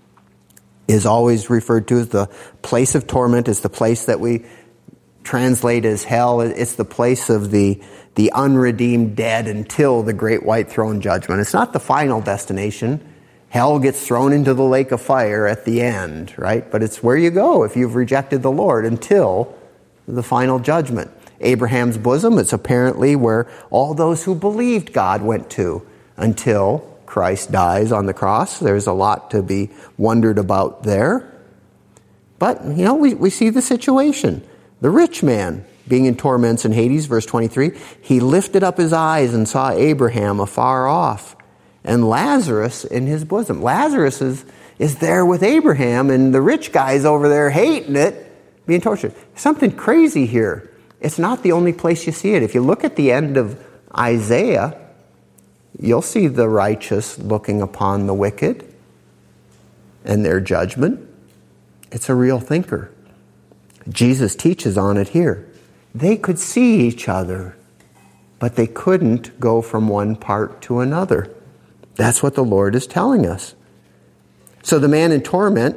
referred to as the place of torment. It's the place that we translate as hell. It's the place of the unredeemed dead until the great white throne judgment. It's not the final destination. Hell gets thrown into the lake of fire at the end, right? But it's where you go if you've rejected the Lord until the final judgment. Abraham's bosom, it's apparently where all those who believed God went to until Christ dies on the cross. There's a lot to be wondered about there. But, we see the situation. The rich man being in torments in Hades, verse 23, he lifted up his eyes and saw Abraham afar off and Lazarus in his bosom. Lazarus is there with Abraham, and the rich guy's over there hating it, being tortured. Something crazy here. It's not the only place you see it. If you look at the end of Isaiah, you'll see the righteous looking upon the wicked and their judgment. It's a real thinker. Jesus teaches on it here. They could see each other, but they couldn't go from one part to another. That's what the Lord is telling us. So the man in torment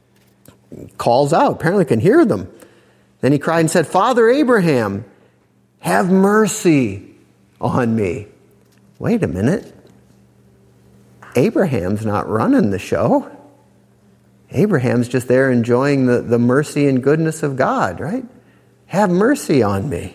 calls out, apparently can hear them. Then he cried and said, Father Abraham, have mercy on me. Wait a minute. Abraham's not running the show. Abraham's just there enjoying the mercy and goodness of God, right? Have mercy on me.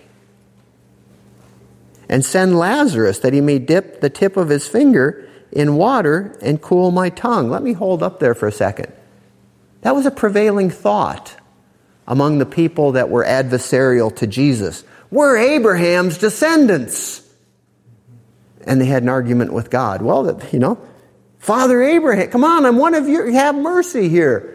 And send Lazarus that he may dip the tip of his finger in water and cool my tongue. Let me hold up there for a second. That was a prevailing thought among the people that were adversarial to Jesus. We're Abraham's descendants. And they had an argument with God. Well, Father Abraham, come on, I'm one of you. Have mercy here.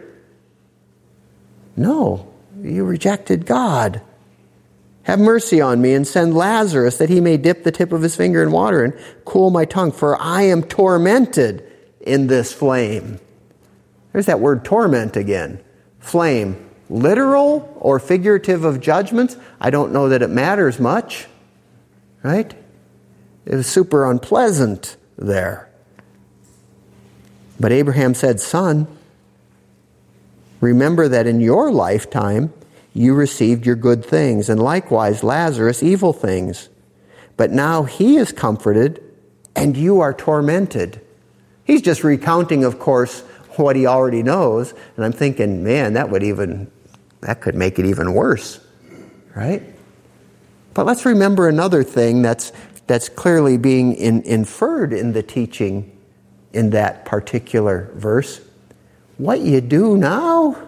No, you rejected God. Have mercy on me and send Lazarus that he may dip the tip of his finger in water and cool my tongue, for I am tormented in this flame. There's that word torment again. Flame. Literal or figurative of judgments? I don't know that it matters much. Right? It was super unpleasant there. But Abraham said, Son, remember that in your lifetime you received your good things, and likewise Lazarus evil things. But now he is comforted, and you are tormented. He's just recounting, of course, what he already knows. And I'm thinking, man, that could make it even worse, right? But let's remember another thing that's clearly being inferred in the teaching in that particular verse. What you do now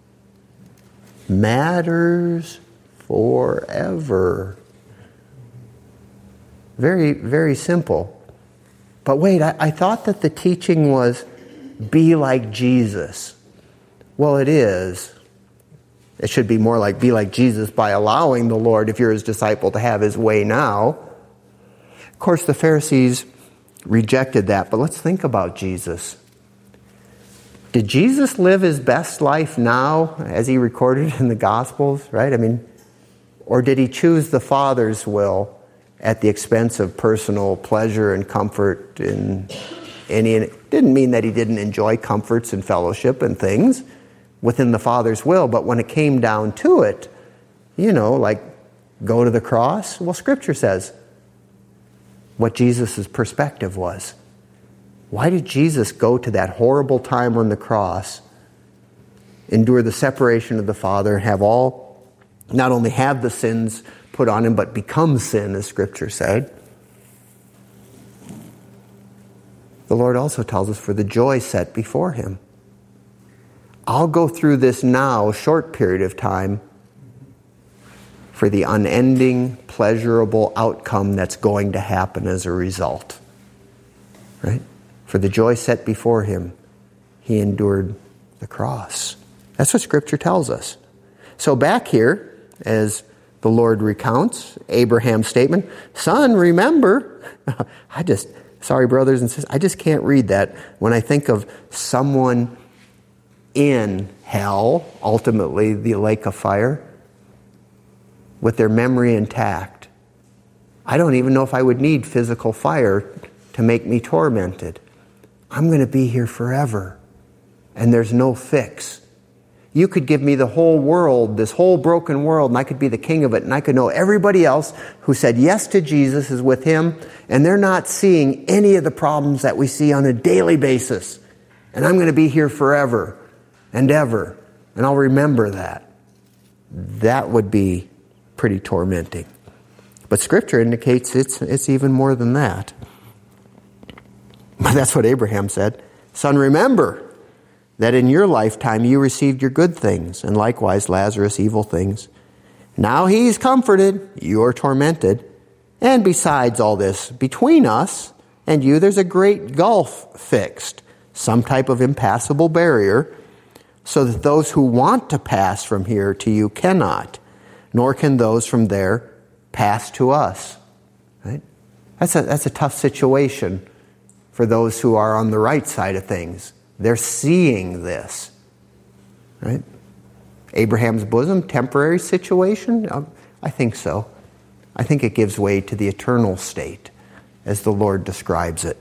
matters forever. Very, very simple. But wait, I thought that the teaching was be like Jesus. Well, it is. It should be more like be like Jesus by allowing the Lord, if you're his disciple, to have his way now. Of course, the Pharisees rejected that, but let's think about Jesus. Did Jesus live his best life now, as he recorded in the Gospels, right? Or did he choose the Father's will at the expense of personal pleasure and comfort? And it didn't mean that he didn't enjoy comforts and fellowship and things within the Father's will, but when it came down to it, like go to the cross, well, Scripture says what Jesus' perspective was. Why did Jesus go to that horrible time on the cross, endure the separation of the Father, not only have the sins put on him, but become sin, as Scripture said? The Lord also tells us, for the joy set before him. I'll go through this now, short period of time, for the unending, pleasurable outcome that's going to happen as a result. Right? For the joy set before him, he endured the cross. That's what Scripture tells us. So back here, as the Lord recounts Abraham's statement, son, remember. Sorry, brothers and sisters, I just can't read that when I think of someone in hell, ultimately the lake of fire, with their memory intact. I don't even know if I would need physical fire to make me tormented. I'm going to be here forever, and there's no fix. You could give me the whole world, this whole broken world, and I could be the king of it, and I could know everybody else who said yes to Jesus is with him, and they're not seeing any of the problems that we see on a daily basis. And I'm going to be here forever and ever, and I'll remember that. That would be pretty tormenting. But Scripture indicates it's even more than that. But that's what Abraham said. Son, remember that in your lifetime you received your good things, and likewise Lazarus evil things. Now he's comforted, you are tormented. And besides all this, between us and you there's a great gulf fixed, some type of impassable barrier, so that those who want to pass from here to you cannot, nor can those from there pass to us. Right? That's a tough situation for those who are on the right side of things. They're seeing this. Right? Abraham's bosom, temporary situation? I think so. I think it gives way to the eternal state as the Lord describes it.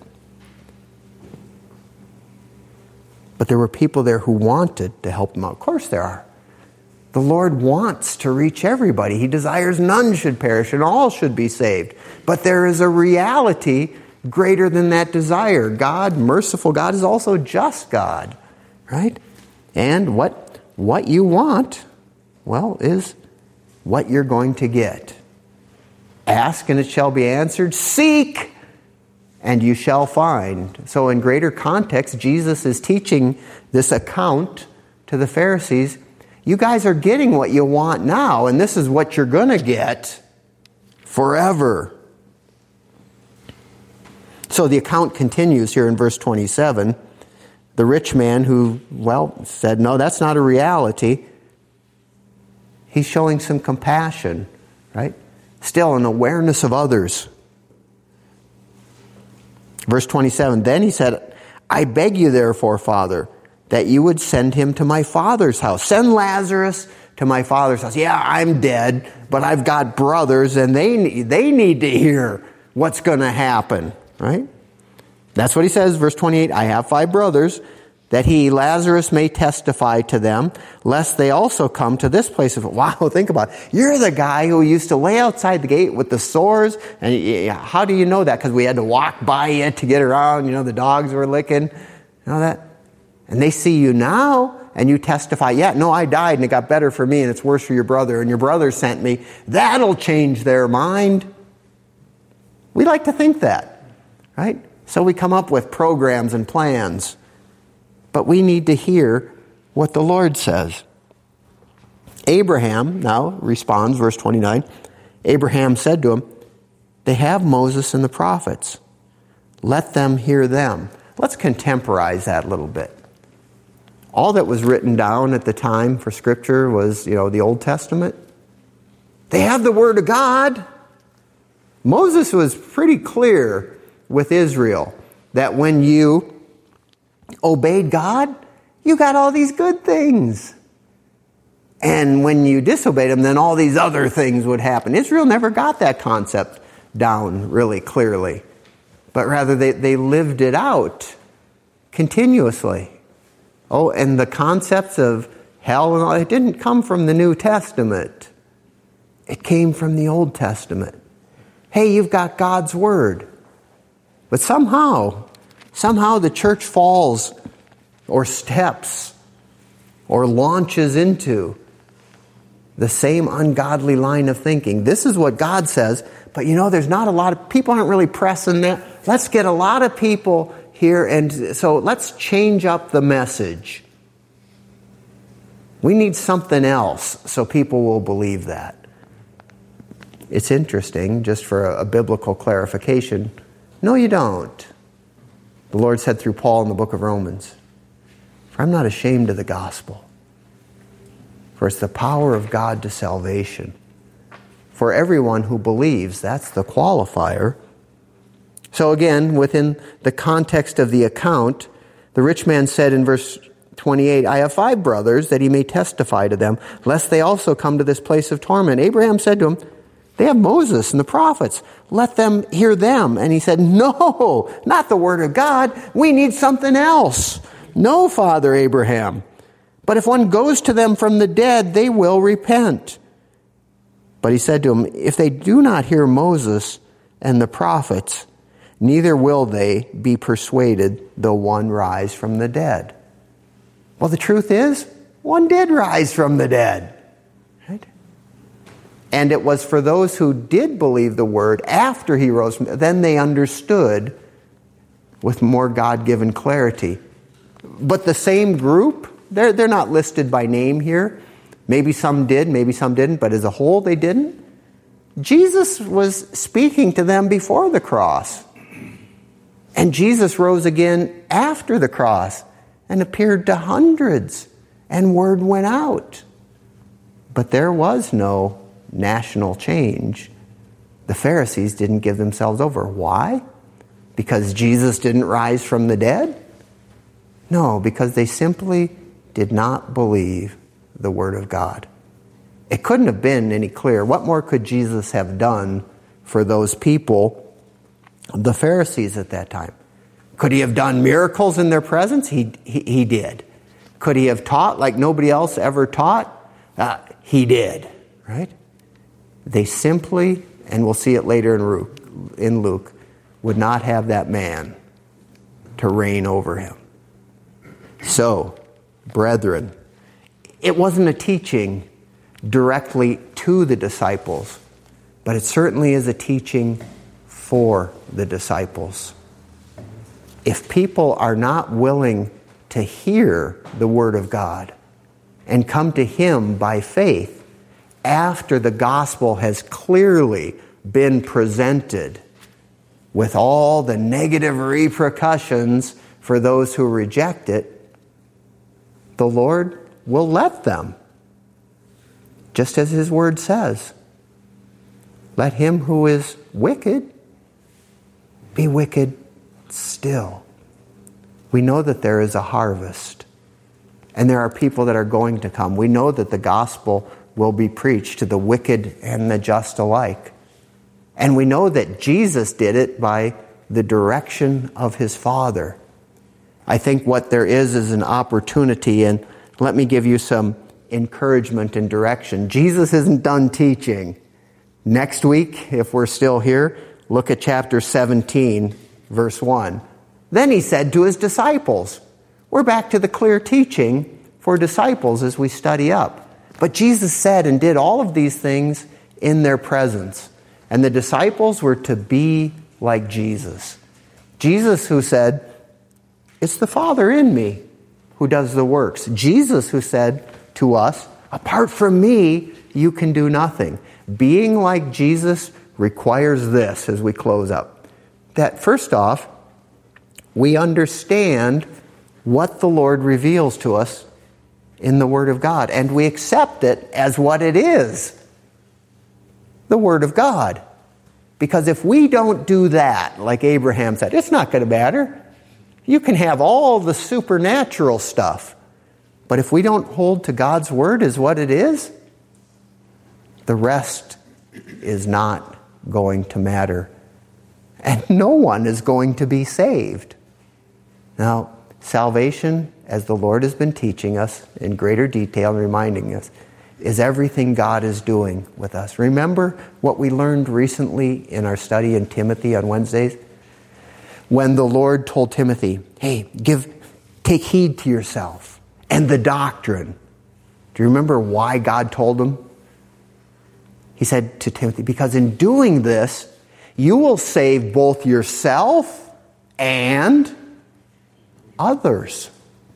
But there were people there who wanted to help him out. Of course there are. The Lord wants to reach everybody. He desires none should perish and all should be saved. But there is a reality greater than that desire. God, merciful God, is also just God. Right? And what you want, well, is what you're going to get. Ask and it shall be answered. Seek and you shall find. So in greater context, Jesus is teaching this account to the Pharisees. You guys are getting what you want now, and this is what you're going to get forever. So the account continues here in verse 27. The rich man who, said, no, that's not a reality. He's showing some compassion, right? Still an awareness of others. Verse 27, then he said, I beg you therefore, Father, that you would send him to my father's house. Send Lazarus to my father's house. Yeah, I'm dead, but I've got brothers and they need to hear what's going to happen, right? That's what he says, verse 28, I have 5 brothers, that he, Lazarus, may testify to them, lest they also come to this place of it. Wow, think about it. You're the guy who used to lay outside the gate with the sores, and how do you know that? Because we had to walk by it to get around, the dogs were licking, that. And they see you now, and you testify, yeah, no, I died, and it got better for me, and it's worse for your brother, and your brother sent me. That'll change their mind. We like to think that, right? So we come up with programs and plans. But we need to hear what the Lord says. Abraham now responds, verse 29. Abraham said to him, they have Moses and the prophets. Let them hear them. Let's contemporize that a little bit. All that was written down at the time for Scripture was, the Old Testament. They have the Word of God. Moses was pretty clear with Israel that when you obeyed God, you got all these good things. And when you disobeyed him, then all these other things would happen. Israel never got that concept down really clearly. But rather they lived it out continuously. Oh, and the concepts of hell and all, it didn't come from the New Testament. It came from the Old Testament. Hey, you've got God's Word. But somehow the church falls or steps or launches into the same ungodly line of thinking. This is what God says, but there's not a lot of people aren't really pressing that. Let's get a lot of people here, and so let's change up the message. We need something else so people will believe that. It's interesting, just for a biblical clarification. No, you don't. The Lord said through Paul in the book of Romans, for I'm not ashamed of the gospel. For it's the power of God to salvation. For everyone who believes, that's the qualifier. So again, within the context of the account, the rich man said in verse 28, I have 5 brothers, that he may testify to them, lest they also come to this place of torment. Abraham said to him, they have Moses and the prophets. Let them hear them. And he said, no, not the word of God. We need something else. No, Father Abraham. But if one goes to them from the dead, they will repent. But he said to him, if they do not hear Moses and the prophets, neither will they be persuaded though one rise from the dead. Well, the truth is, one did rise from the dead. Right? And it was for those who did believe the word after he rose, then they understood with more God-given clarity. But the same group, they're not listed by name here. Maybe some did, maybe some didn't, but as a whole they didn't. Jesus was speaking to them before the cross. And Jesus rose again after the cross and appeared to hundreds, and word went out. But there was no national change. The Pharisees didn't give themselves over. Why? Because Jesus didn't rise from the dead? No, because they simply did not believe the Word of God. It couldn't have been any clearer. What more could Jesus have done for those people, the Pharisees at that time? Could he have done miracles in their presence? He did. Could he have taught like nobody else ever taught? He did. Right? They simply, and we'll see it later in Luke, would not have that man to reign over him. So, brethren, it wasn't a teaching directly to the disciples, but it certainly is a teaching for the disciples. If people are not willing to hear the Word of God and come to Him by faith after the gospel has clearly been presented with all the negative repercussions for those who reject it, the Lord will let them. Just as His Word says, let him who is wicked be wicked still. We know that there is a harvest, and there are people that are going to come. We know that the gospel will be preached to the wicked and the just alike. And we know that Jesus did it by the direction of His Father. I think what there is an opportunity, and let me give you some encouragement and direction. Jesus isn't done teaching. Next week, if we're still here, look at chapter 17, verse 1. Then He said to His disciples, we're back to the clear teaching for disciples as we study up. But Jesus said and did all of these things in their presence. And the disciples were to be like Jesus. Jesus who said, it's the Father in me who does the works. Jesus who said to us, apart from me, you can do nothing. Being like Jesus requires this as we close up. That first off, we understand what the Lord reveals to us in the Word of God, and we accept it as what it is, the Word of God. Because if we don't do that, like Abraham said, it's not going to matter. You can have all the supernatural stuff, but if we don't hold to God's Word as what it is, the rest is not going to matter. And no one is going to be saved. Now, salvation, as the Lord has been teaching us in greater detail and reminding us, is everything God is doing with us. Remember what we learned recently in our study in Timothy on Wednesdays? When the Lord told Timothy, hey, take heed to yourself and the doctrine. Do you remember why God told him? He said to Timothy, because in doing this, you will save both yourself and others.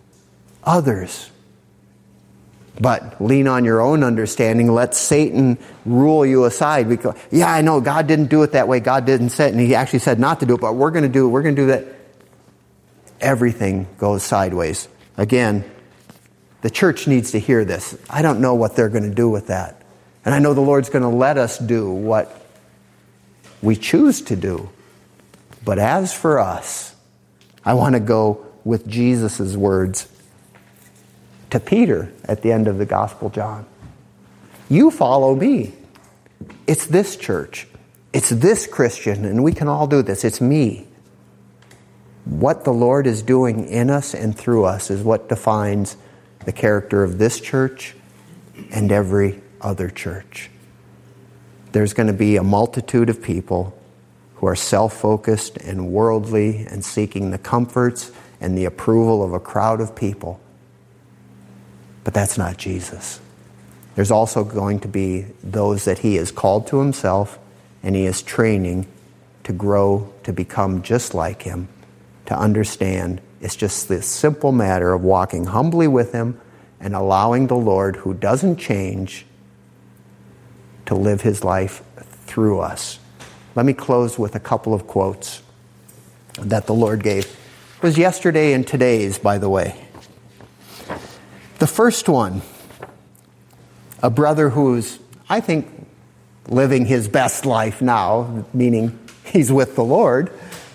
But lean on your own understanding. Let Satan rule you aside. Because, yeah, I know God didn't do it that way. God didn't say it. And He actually said not to do it. But we're going to do it. We're going to do that. Everything goes sideways. Again, The church needs to hear this. I don't know what they're going to do with that. And I know the Lord's going to let us do what we choose to do. But as for us, I want to go with Jesus' words to Peter at the end of the Gospel of John. You follow me. It's this church. It's this Christian, and we can all do this. It's me. What the Lord is doing in us and through us is what defines the character of this church and every other church. There's going to be a multitude of people who are self-focused and worldly and seeking the comforts and the approval of a crowd of people. But that's not Jesus. There's also going to be those that he has called to himself and he is training to grow to become just like him, to understand it's just this simple matter of walking humbly with him and allowing the Lord, who doesn't change, to live his life through us. Let me close with a couple of quotes that the Lord gave. It was yesterday and today's, by the way. The first one, a brother who's, I think, living his best life now, meaning he's with the Lord,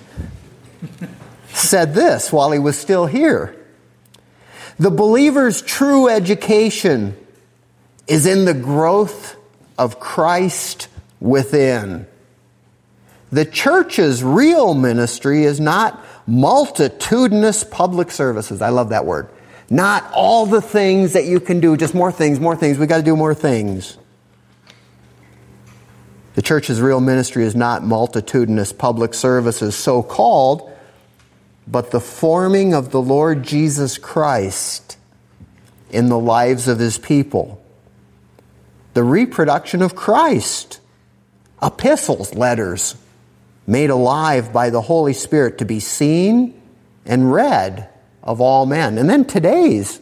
said this while he was still here. The believer's true education is in the growth of Christ within. The church's real ministry is not multitudinous public services. I love that word. Not all the things that you can do, just more things, more things. We've got to do more things. The church's real ministry is not multitudinous public services, so called, but the forming of the Lord Jesus Christ in the lives of his people. The reproduction of Christ. Epistles, letters, made alive by the Holy Spirit to be seen and read of all men. And then today's.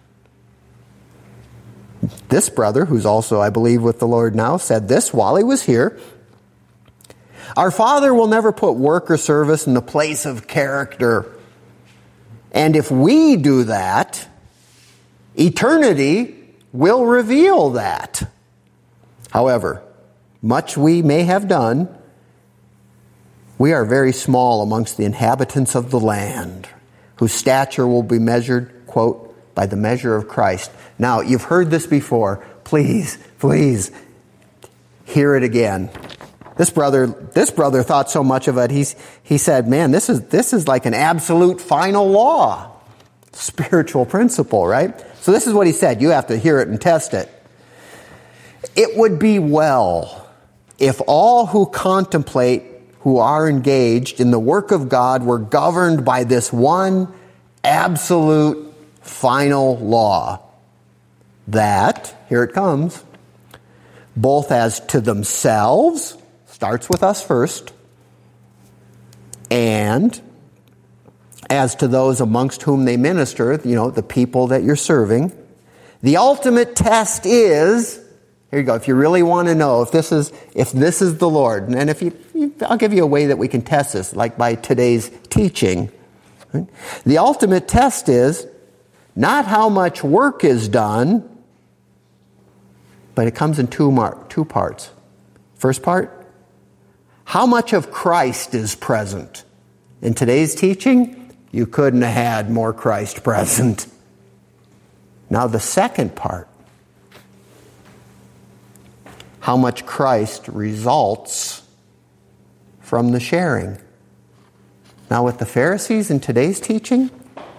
This brother, who's also, I believe, with the Lord now, said this while he was here. Our Father will never put work or service in the place of character. And if we do that, eternity will reveal that. However, much we may have done, we are very small amongst the inhabitants of the land, whose stature will be measured, quote, by the measure of Christ. Now, you've heard this before. Please, please, hear it again. This brother thought so much of it, he said, man, this is like an absolute final law. Spiritual principle, right? So this is what he said. You have to hear it and test it. It would be well if all who contemplate, who are engaged in the work of God, were governed by this one absolute final law. That, here it comes, both as to themselves, starts with us first, and as to those amongst whom they minister, the people that you're serving. The ultimate test is, here you go, if you really want to know if this is the Lord, and I'll give you a way that we can test this, like by today's teaching. Right? The ultimate test is not how much work is done, but it comes in two parts. First part, how much of Christ is present. In today's teaching, you couldn't have had more Christ present. Now the second part, how much Christ results from the sharing. Now with the Pharisees in today's teaching,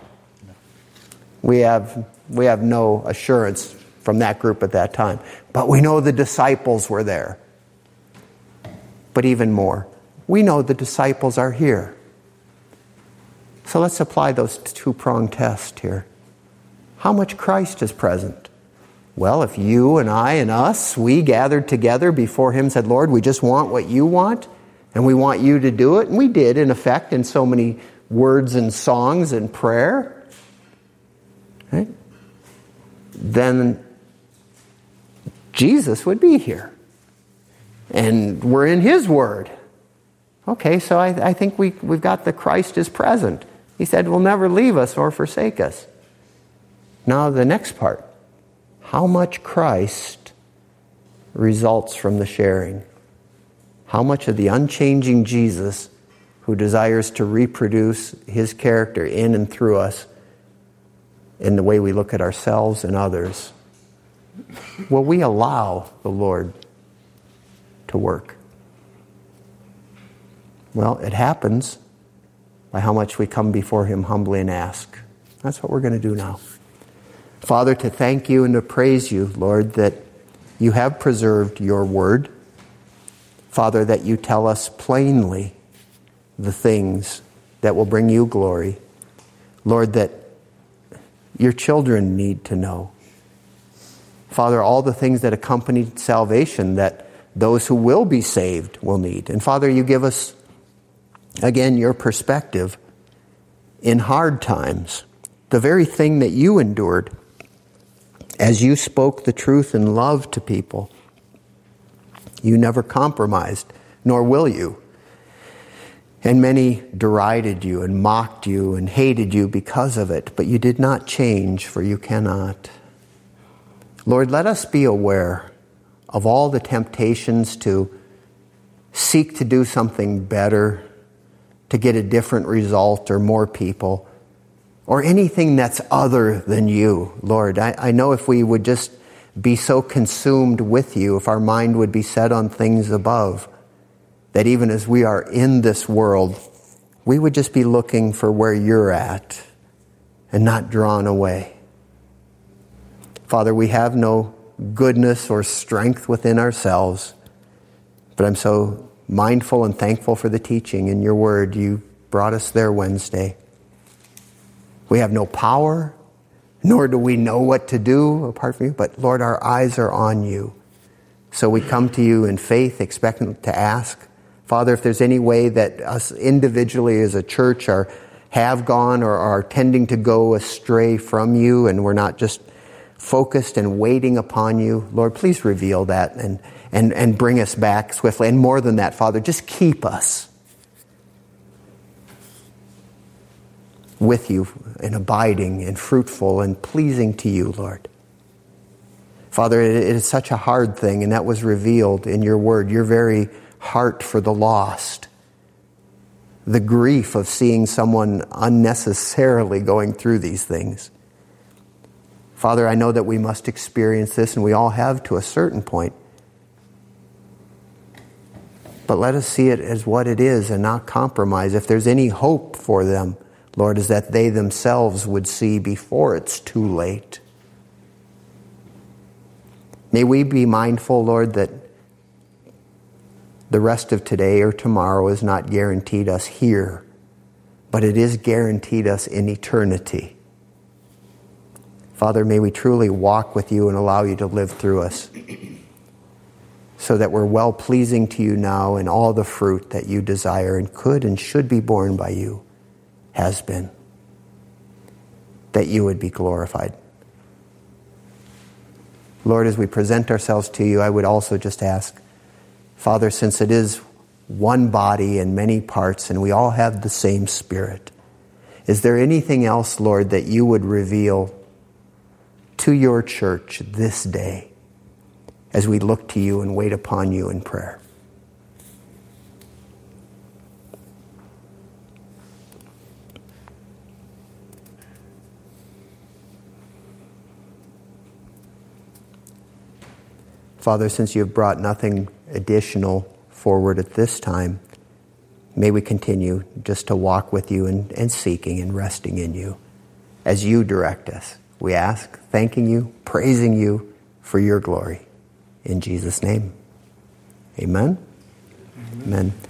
we have no assurance from that group at that time. But we know the disciples were there. But even more, we know the disciples are here. So let's apply those two-pronged tests here. How much Christ is present? Well, if you and I and us, we gathered together before him, said, Lord, we just want what you want, and we want you to do it. And we did, in effect, in so many words and songs and prayer. Right? Then Jesus would be here. And we're in his word. Okay, so I think we've got the Christ is present. He said, will never leave us or forsake us. Now the next part. How much Christ results from the sharing? How much of the unchanging Jesus who desires to reproduce his character in and through us in the way we look at ourselves and others, will we allow the Lord to work? Well, it happens by how much we come before him humbly and ask. That's what we're going to do now. Father, to thank you and to praise you, Lord, that you have preserved your word. Father, that you tell us plainly the things that will bring you glory. Lord, that your children need to know. Father, all the things that accompany salvation that those who will be saved will need. And Father, you give us, again, your perspective in hard times. The very thing that you endured as you spoke the truth in love to people. You never compromised, nor will you. And many derided you and mocked you and hated you because of it, but you did not change, for you cannot. Lord, let us be aware of all the temptations to seek to do something better, to get a different result or more people, or anything that's other than you. Lord, I know if we would just be so consumed with you, if our mind would be set on things above, that even as we are in this world, we would just be looking for where you're at and not drawn away. Father, we have no goodness or strength within ourselves, but I'm so mindful and thankful for the teaching in your word. You brought us there Wednesday. We have no power, nor do we know what to do apart from you, but Lord, our eyes are on you. So we come to you in faith, expecting to ask. Father, if there's any way that us individually as a church have gone or are tending to go astray from you, and we're not just focused and waiting upon you, Lord, please reveal that and bring us back swiftly. And more than that, Father, just keep us with you and abiding and fruitful and pleasing to you, Lord. Father, it is such a hard thing, and that was revealed in your word, your very heart for the lost. The grief of seeing someone unnecessarily going through these things. Father, I know that we must experience this, and we all have to a certain point. But let us see it as what it is and not compromise. If there's any hope for them, Lord, is that they themselves would see before it's too late. May we be mindful, Lord, that the rest of today or tomorrow is not guaranteed us here, but it is guaranteed us in eternity. Father, may we truly walk with you and allow you to live through us so that we're well-pleasing to you now, and all the fruit that you desire and could and should be borne by you has been, that you would be glorified. Lord, as we present ourselves to you, I would also just ask, Father, since it is one body and many parts, and we all have the same Spirit, is there anything else, Lord, that you would reveal to your church this day as we look to you and wait upon you in prayer? Father, since you have brought nothing additional forward at this time, may we continue just to walk with you and seeking and resting in you as you direct us. We ask, thanking you, praising you for your glory. In Jesus' name, amen. Amen.